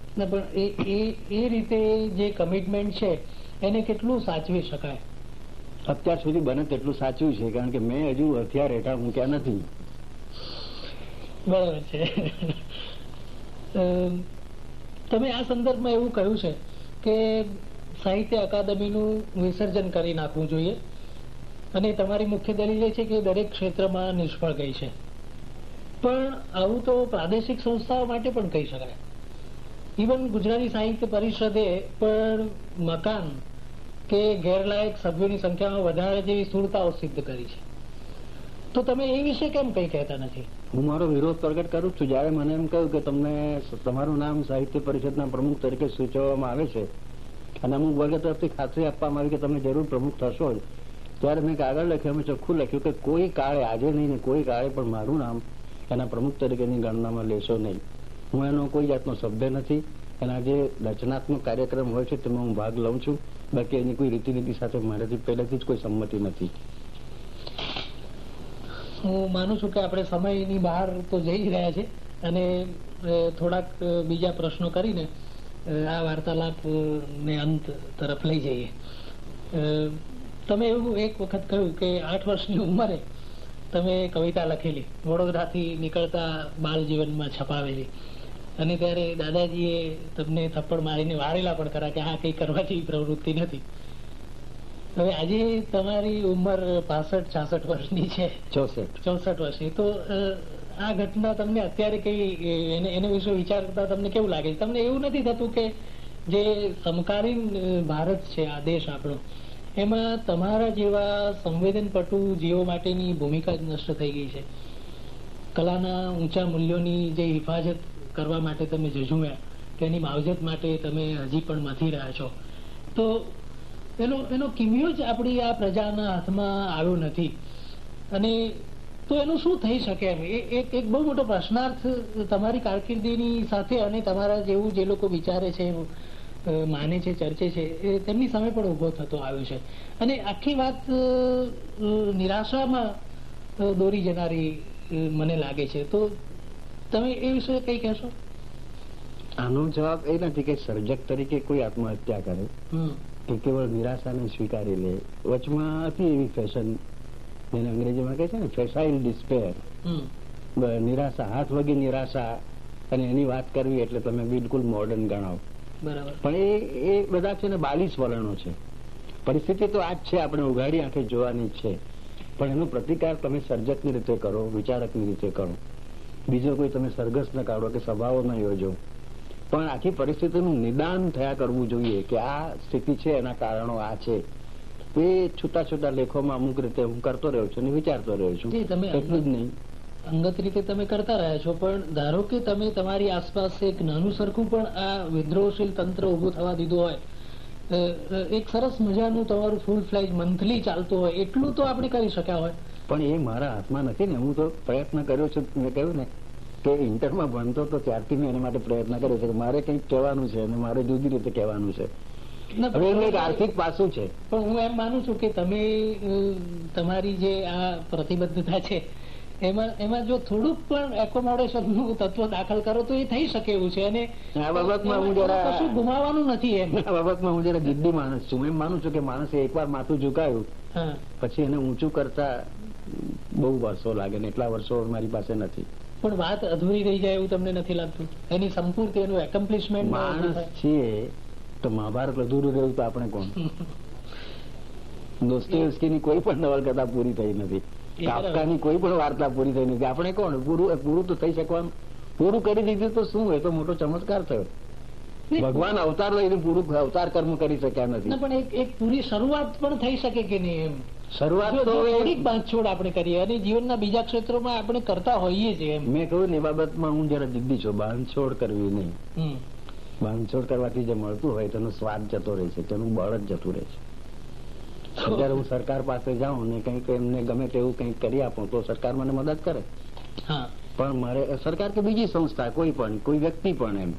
પણ એ રીતે જે કમિટમેન્ટ છે એને કેટલું સાચવી શકાય? અત્યાર સુધી બને તેટલું સાચવ્યું છે, કારણ કે મેં હજુ હથિયાર હેઠળ મૂક્યા નથી. બરાબર છે. તમે આ સંદર્ભમાં એવું કહ્યું છે કે સાહિત્ય અકાદમીનું વિસર્જન કરી નાખવું જોઈએ, અને તમારી મુખ્ય દલીલ એ છે કે દરેક ક્ષેત્રમાં નિષ્ફળ ગઈ છે. પણ આવું તો પ્રાદેશિક સંસ્થાઓ માટે પણ કહી શકાય. ઇવન ગુજરાતી સાહિત્ય પરિષદે પણ મકાન કે ગેરલાયક સભ્યોની સંખ્યામાં વધારે જેવી સ્થૂળતાઓ સિદ્ધ કરી છે. તો તમે એ વિશે કેમ કઈ કહેતા નથી? હું મારો વિરોધ પ્રગટ કરું છું. જયારે મને એમ કહ્યું કે તમને તમારું નામ સાહિત્ય પરિષદના પ્રમુખ તરીકે સૂચવવામાં આવે છે અને અમુક વર્ગ તરફથી ખાતરી આપવામાં આવી કે તમે જરૂર પ્રમુખ થશો જ, ત્યારે મેં કાગળ લખ્યું, મેં ચોખ્ખું લખ્યું કે કોઈ કાળે, આજે નહીં ને કોઈ કાળે પણ મારું નામ એના પ્રમુખ તરીકેની ગણનામાં લેશો નહીં. હું એનો કોઈ જાતનો સભ્ય નથી. એના જે રચનાત્મક કાર્યક્રમ હોય છે તેમાં હું ભાગ લઉં છું, બાકી એની કોઈ રીતિનીતિ સાથે મારાથી પહેલેથી જ કોઈ સંમતિ નથી. હું માનું છું કે આપણે સમયની બહાર તો જઈ રહ્યા છે, અને થોડાક બીજા પ્રશ્નો કરીને આ વાર્તાલાપ ને અંત તરફ લઈ જઈએ. તમે એવું એક વખત કહ્યું કે 8 વર્ષની ઉંમરે તમે કવિતા લખેલી, વડોદરાથી નીકળતા બાલ જીવનમાં છપાવેલી, અને ત્યારે દાદાજીએ તમને થપ્પડ મારીને વાળેલા પણ ખરા કે આ કઈ કરવા જેવી પ્રવૃત્તિ નથી. હવે આજે તમારી ઉંમર 65-66 વર્ષની છે, 64 વર્ષની. તો આ ઘટના તમને અત્યારે કઈ એને વિશે વિચાર કરતા તમને કેવું લાગે છે? તમને એવું નથી થતું કે જે સમકાલીન ભારત છે, આ દેશ આપણો, એમાં તમારા જેવા સંવેદનપટુ જીવો માટેની ભૂમિકા જ નષ્ટ થઈ ગઈ છે? કલાના ઊંચા મૂલ્યોની જે હિફાજત કરવા માટે તમે ઝઝુમ્યા, તેની માવજત માટે તમે હજી પણ મથી રહ્યા છો, તો એનો કિમિયો જ આપણી આ પ્રજાના હાથમાં આવ્યો નથી. અને તો એનું શું થઈ શકે એમ? એક બહુ મોટો પ્રશ્નાર્થ તમારી કારકિર્દીની સાથે અને તમારા જેવું જે લોકો વિચારે છે, માને છે, ચર્ચે છે, તેમની સામે પણ ઉભો થતો આવ્યો છે. અને આખી વાત નિરાશામાં દોરી જનારી મને લાગે છે. તો તમે એ વિશે કઈ કહેશો? આનો જવાબ એ નથી કે સર્જક તરીકે કોઈ આત્મહત્યા કરે કે કેવળ નિરાશાને સ્વીકારી લે. વચમાં હતી એવી ફેશન, જેને અંગ્રેજીમાં કહે છે ને ફેસાઇલ ડિસ્પેર, નિરાશા, હાથ વગી નિરાશા, અને એની વાત કરવી એટલે તમે બિલકુલ મોડર્ન ગણાવો. પણ એ બધા છે ને 42 વલણો છે. પરિસ્થિતિ તો આ જ છે, આપણે ઉઘાડી આંખે જોવાની જ છે, પણ એનો પ્રતિકાર તમે સર્જકની રીતે કરો, વિચારકની રીતે કરો. બીજો કોઈ તમે સરઘસ ન કાઢો કે સભાઓ ન યોજો, પણ આખી પરિસ્થિતિનું નિદાન થયા કરવું જોઈએ કે આ સ્થિતિ છે, એના કારણો આ છે. એ છૂટા છૂટા લેખોમાં અમુક રીતે હું કરતો રહ્યો છું અને વિચારતો રહ્યો છું, એટલું જ નહીં. અંગત રીતે તમે કરતા રહ્યા છો, પણ ધારો કે તમે તમારી આસપાસ એક નાનું સરખું પણ આ વિદ્રોહશીલ તંત્ર ઉભું થવા દીધું હોય, એક સરસ મજાનું તમારું ફૂલ ફ્લેજ મંથલી ચાલતું હોય, એટલું તો આપણે કરી શક્યા હોય. પણ એ મારા હાથમાં નથી ને. હું તો પ્રયત્ન કર્યો છું. મેં કહ્યું ને કે ઇન્ટરમાં ભણતો તો ત્યારથી મેં એના માટે પ્રયત્ન કર્યો છે કે મારે કંઈક કહેવાનું છે અને મારે જુદી રીતે કહેવાનું છે. હવે એનું એક આર્થિક પાસું છે. પણ હું એમ માનું છું કે તમે તમારી જે આ પ્રતિબદ્ધતા છે એમાં જો થોડુંક પણ એકોમોડેશન નું તત્વ દાખલ કરો તો એ થઈ શકે એવું છે. અને આ બાબતમાં હું જરા કશું ગુમાવવાનું નથી. એમ આ બાબતમાં હું જરા જિદ્દી માણસ છું. એમ માનું છું કે માણસે એકવાર માથું ઝુકાયું પછી એને ઊંચું કરતા બહુ વર્ષો લાગે ને એટલા વર્ષો મારી પાસે નથી. પણ વાત અધૂરી રહી જાય એવું તમને નથી લાગતું? એની સંપૂર્ણ એનું એકોમ્પ્લિશમેન્ટ માણસ છીએ તો મહાભારત અધૂરું રહ્યું તો આપણે કોણ? દોસ્તોયેવ્સ્કીની કોઈ પણ નવલકથા પૂરી થઈ નથી, કાફકાની કોઈ પણ વાર્તા પૂરી થઈ નથી. આપણે કોણ? પૂરું તો થઈ શકવાનું. પૂરું કરી દીધું તો શું? એ તો મોટો ચમત્કાર થયો. ભગવાન અવતાર લઈને પૂરું અવતાર કર્મ કરી શક્યા નથી. પણ એક પૂરી શરૂઆત પણ થઈ શકે કે નહીં? એમ શરૂઆત તો થોડીક બાંધછોડ આપણે કરીએ અને જીવનના બીજા ક્ષેત્રોમાં આપણે કરતા હોઈએ છીએ. મેં કહ્યું ને એ બાબતમાં હું જરા જિદ્દી છું. બાંધછોડ કરવી નહીં. બાંધછોડ કરવાથી જે મળતું હોય તેનો સ્વાદ જતો રહે છે, તેનું બળ જ જતું રહે છે. અત્યારે હું સરકાર પાસે જાઉં ને કંઈક એમને ગમે તેવું કંઈક કરી આપું તો સરકાર મને મદદ કરે. પણ મારે સરકાર કે બીજી સંસ્થા કોઈ વ્યક્તિ પણ એમ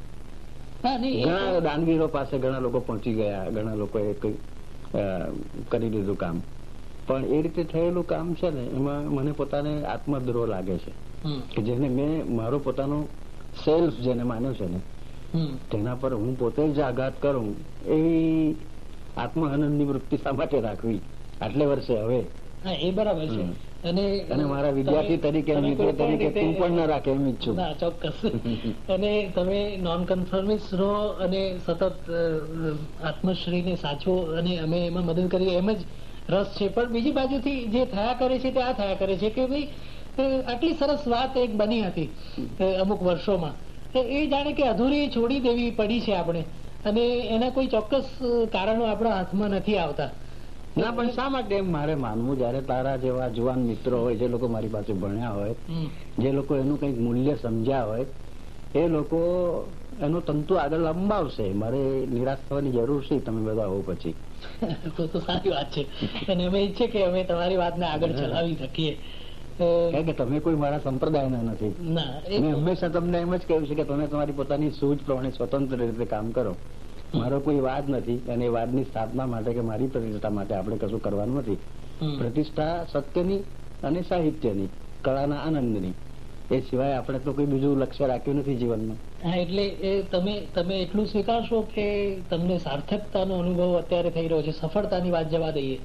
ઘણા દાનવીરો પાસે ઘણા લોકો પહોંચી ગયા, ઘણા લોકોએ કંઈક કરી દીધું કામ. પણ એ રીતે થયેલું કામ છે ને એમાં મને પોતાને આત્મદ્રોહ લાગે છે કે જેને મેં મારો પોતાનો સેલ્ફ જેને માન્યો છે ને તેના પર હું પોતે જ આઘાત કરું એવી આત્મહનનની વૃત્તિ શા માટે રાખવી આટલે વર્ષે? હવે એ બરાબર છે. અને મારા વિદ્યાર્થી તરીકે મિત્ર તરીકે તું પણ ના રાખે એમ ઈચ્છું. ચોક્કસ. અને તમે નોન કન્ફર્મિસ્ટ રહો અને સતત આત્મશ્રીને સાચવો અને અમે એમાં મદદ કરીએ એમ જ રસ છે. પણ બીજી બાજુથી જે થયા કરે છે તે આ થયા કરે છે કે ભાઈ આટલી સરસ વાત એક બની હતી અમુક વર્ષોમાં, એ જાણે કે અધૂરી છોડી દેવી પડી છે આપણે, અને એના કોઈ ચોક્કસ કારણો આપણા હાથમાં નથી આવતા. ના, પણ શા માટે એમ મારે માનવું? જયારે તારા જેવા જુવાન મિત્રો હોય, જે લોકો મારી પાસે ભણ્યા હોય, જે લોકો એનું કંઈક મૂલ્ય સમજ્યા હોય, એ લોકો એનું તંતુ આગળ લંબાવશે. મારે નિરાશ થવાની જરૂર છે તમે બધા હો પછી. તો સારી વાત છે અને અમે ઈચ્છીએ કે અમે તમારી વાતને આગળ ચલાવી શકીએ. કારણ કે તમે કોઈ મારા સંપ્રદાયના નથી. મેં હંમેશા તમને એમ જ કહ્યું છે કે તમે તમારી પોતાની સૂઝ પ્રમાણે સ્વતંત્ર રીતે કામ કરો. મારો કોઈ વાદ નથી અને એ વાદની સ્થાપના માટે કે મારી પ્રતિષ્ઠા માટે આપણે કશું કરવાનું નથી. પ્રતિષ્ઠા સત્યની અને સાહિત્યની, કળાના આનંદની, એ સિવાય આપણે તો કોઈ બીજું લક્ષ્ય રાખ્યું નથી જીવનમાં. હા, એટલે તમે એટલું સ્વીકારશો કે તમને સાર્થકતાનો અનુભવ અત્યારે થઈ રહ્યો છે? સફળતાની વાત જવા દઈએ,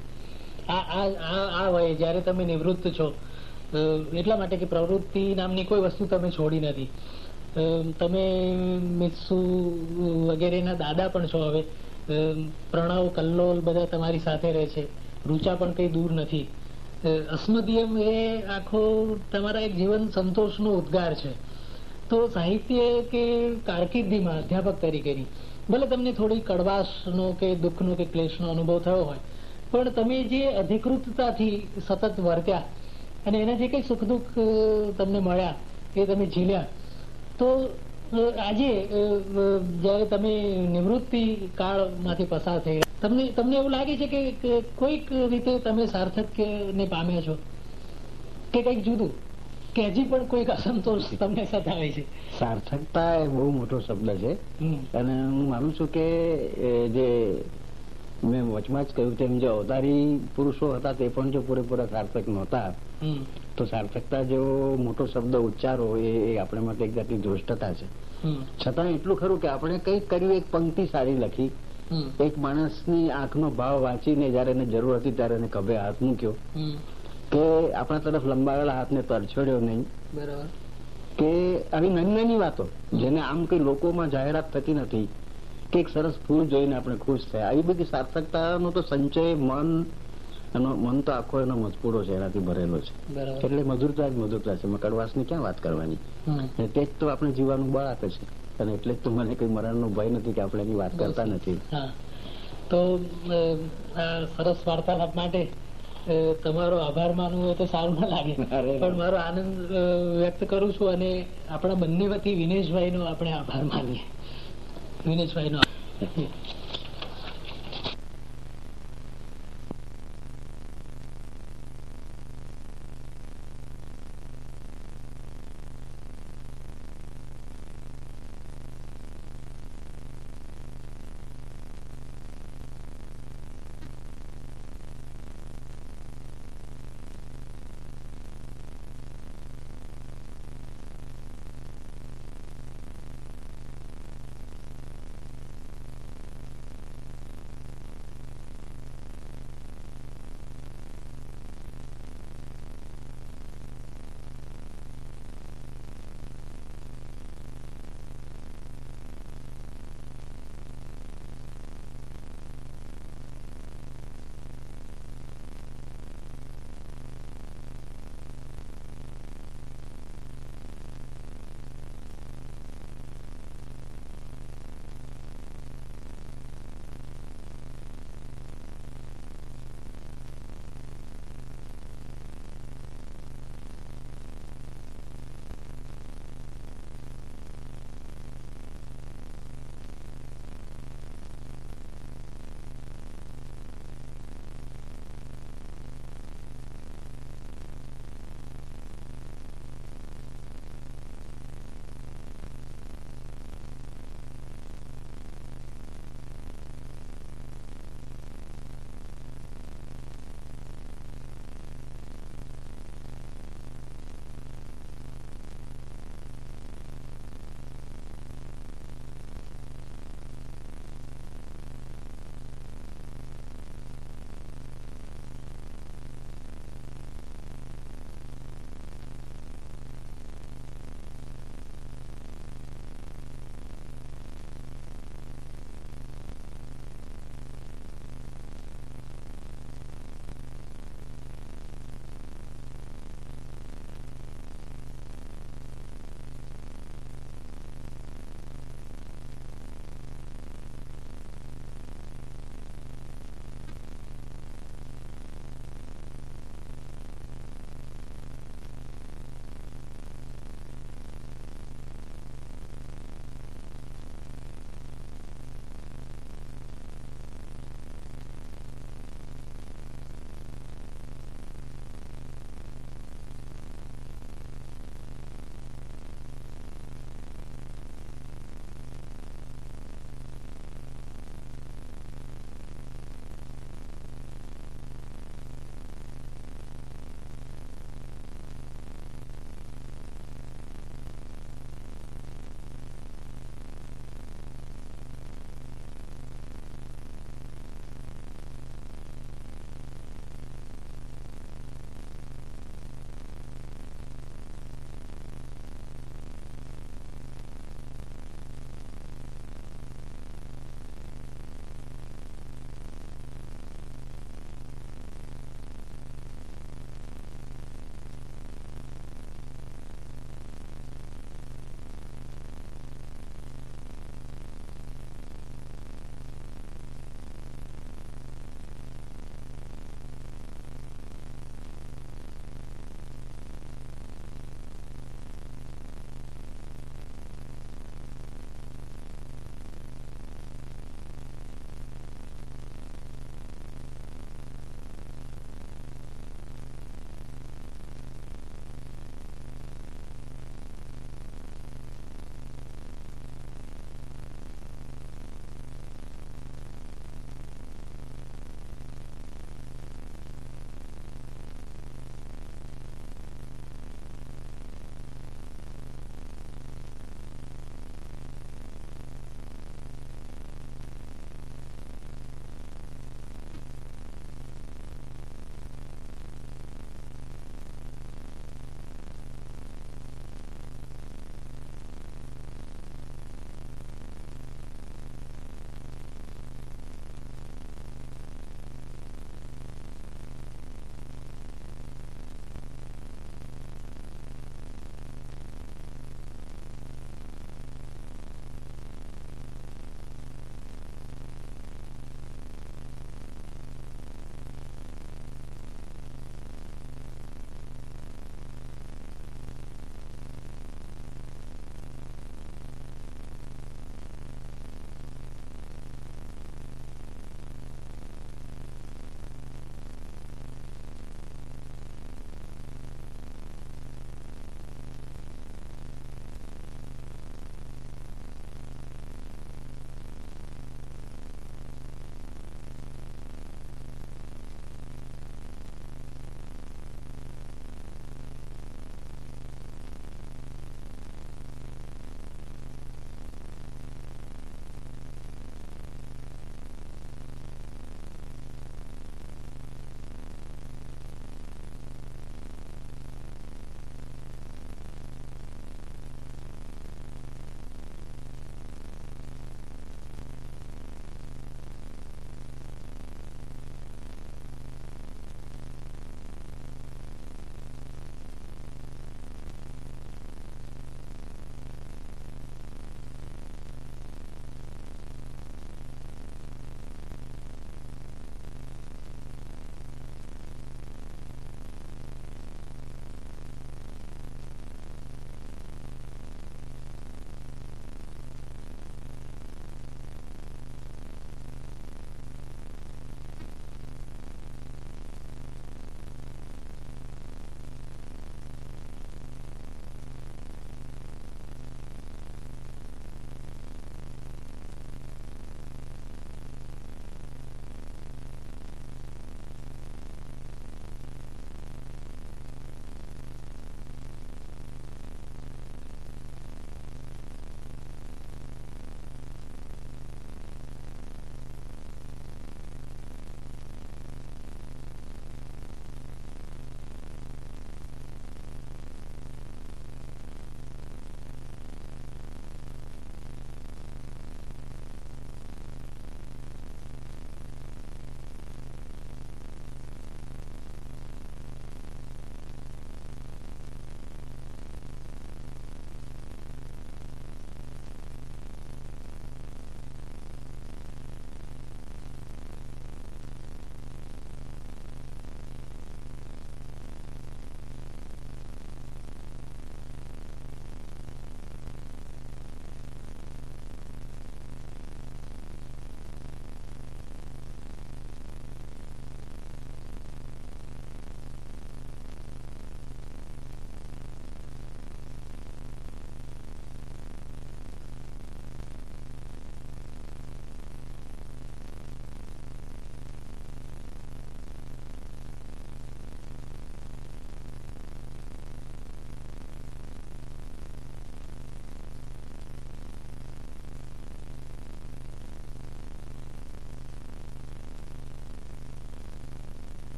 આ વયે જયારે તમે નિવૃત્ત છો, એટલા માટે કે પ્રવૃત્તિ નામની કોઈ વસ્તુ તમે છોડી નથી. તમે મિત્સુ વગેરેના દાદા પણ છો હવે. પ્રણવ, કલ્લોલ બધા તમારી સાથે રહે છે. રૂચા પણ કઈ દૂર નથી. અસ્મદિયમ એ આખો તમારા એક જીવન સંતોષનો ઉદ્ગાર છે. તો સાહિત્ય કે કારકિર્દીમાં અધ્યાપક તરીકેની ભલે તમને થોડી કડવાશનો કે દુઃખનો કે ક્લેશનો અનુભવ થયો હોય, પણ તમે જે અધિકૃતતાથી સતત વર્ત્યા અને એના જે કઈ સુખ દુઃખ તમને મળ્યા એ તમે ઝીલ્યા, તો આજે જયારે તમે નિવૃત્તિ કાળમાંથી પસાર થઈ રહ્યા, તમને એવું લાગે છે કે કોઈક રીતે તમે સાર્થક ને પામ્યા છો કે કઈક જુદું, કે હજી પણ કોઈક અસંતોષ તમને સતાવે છે? સાર્થકતા એ બહુ મોટો શબ્દ છે, અને હું માનું છું કે જે મેં વચમાં જ કહ્યું તેમ જે અવતારી પુરુષો હતા તે પણ જો પૂરેપૂરા સાર્થક નહોતા, તો સાર્થકતા જેવો મોટો શબ્દ ઉચ્ચારો એ આપણે માટે એક જાતની ધૃષ્ટતા છે. છતાં એટલું ખરું કે આપણે કંઈક કર્યું, એક પંક્તિ સારી લખી, એક માણસની આંખનો ભાવ વાંચીને જયારે એને જરૂર હતી ત્યારે એને ખભે હાથ મૂક્યો, કે આપણા તરફ લંબાવેલા હાથને તરછોડ્યો નહીં, કે આવી નાની નાની વાતો જેને આમ કઈ લોકોમાં જાહેરાત થતી નથી, કે એક સરસ ફૂલ જોઈને આપણે ખુશ થયા, આવી બધી સાર્થકતાનો તો સંચય મન તો આખો એનો મજપૂરો છે, એનાથી ભરેલો છે. એટલે મધુરતા જ મધુરતા છે, કડવાશની ક્યાં વાત કરવાની? તે જ તો આપણે જીવવાનું બળ આપે છે, અને એટલે જ તો મને કઈ મરણનો ભય નથી કે આપણે એની વાત કરતા નથી. તો સરસ વાર્તાલાપ માટે તમારો આભાર માનવું હોય તો સારું ના લાગે, પણ મારો આનંદ વ્યક્ત કરું છું, અને આપણા બંને વતી વિનેશભાઈ નો આપણે આભાર માનીએ. વિનેશભાઈ નો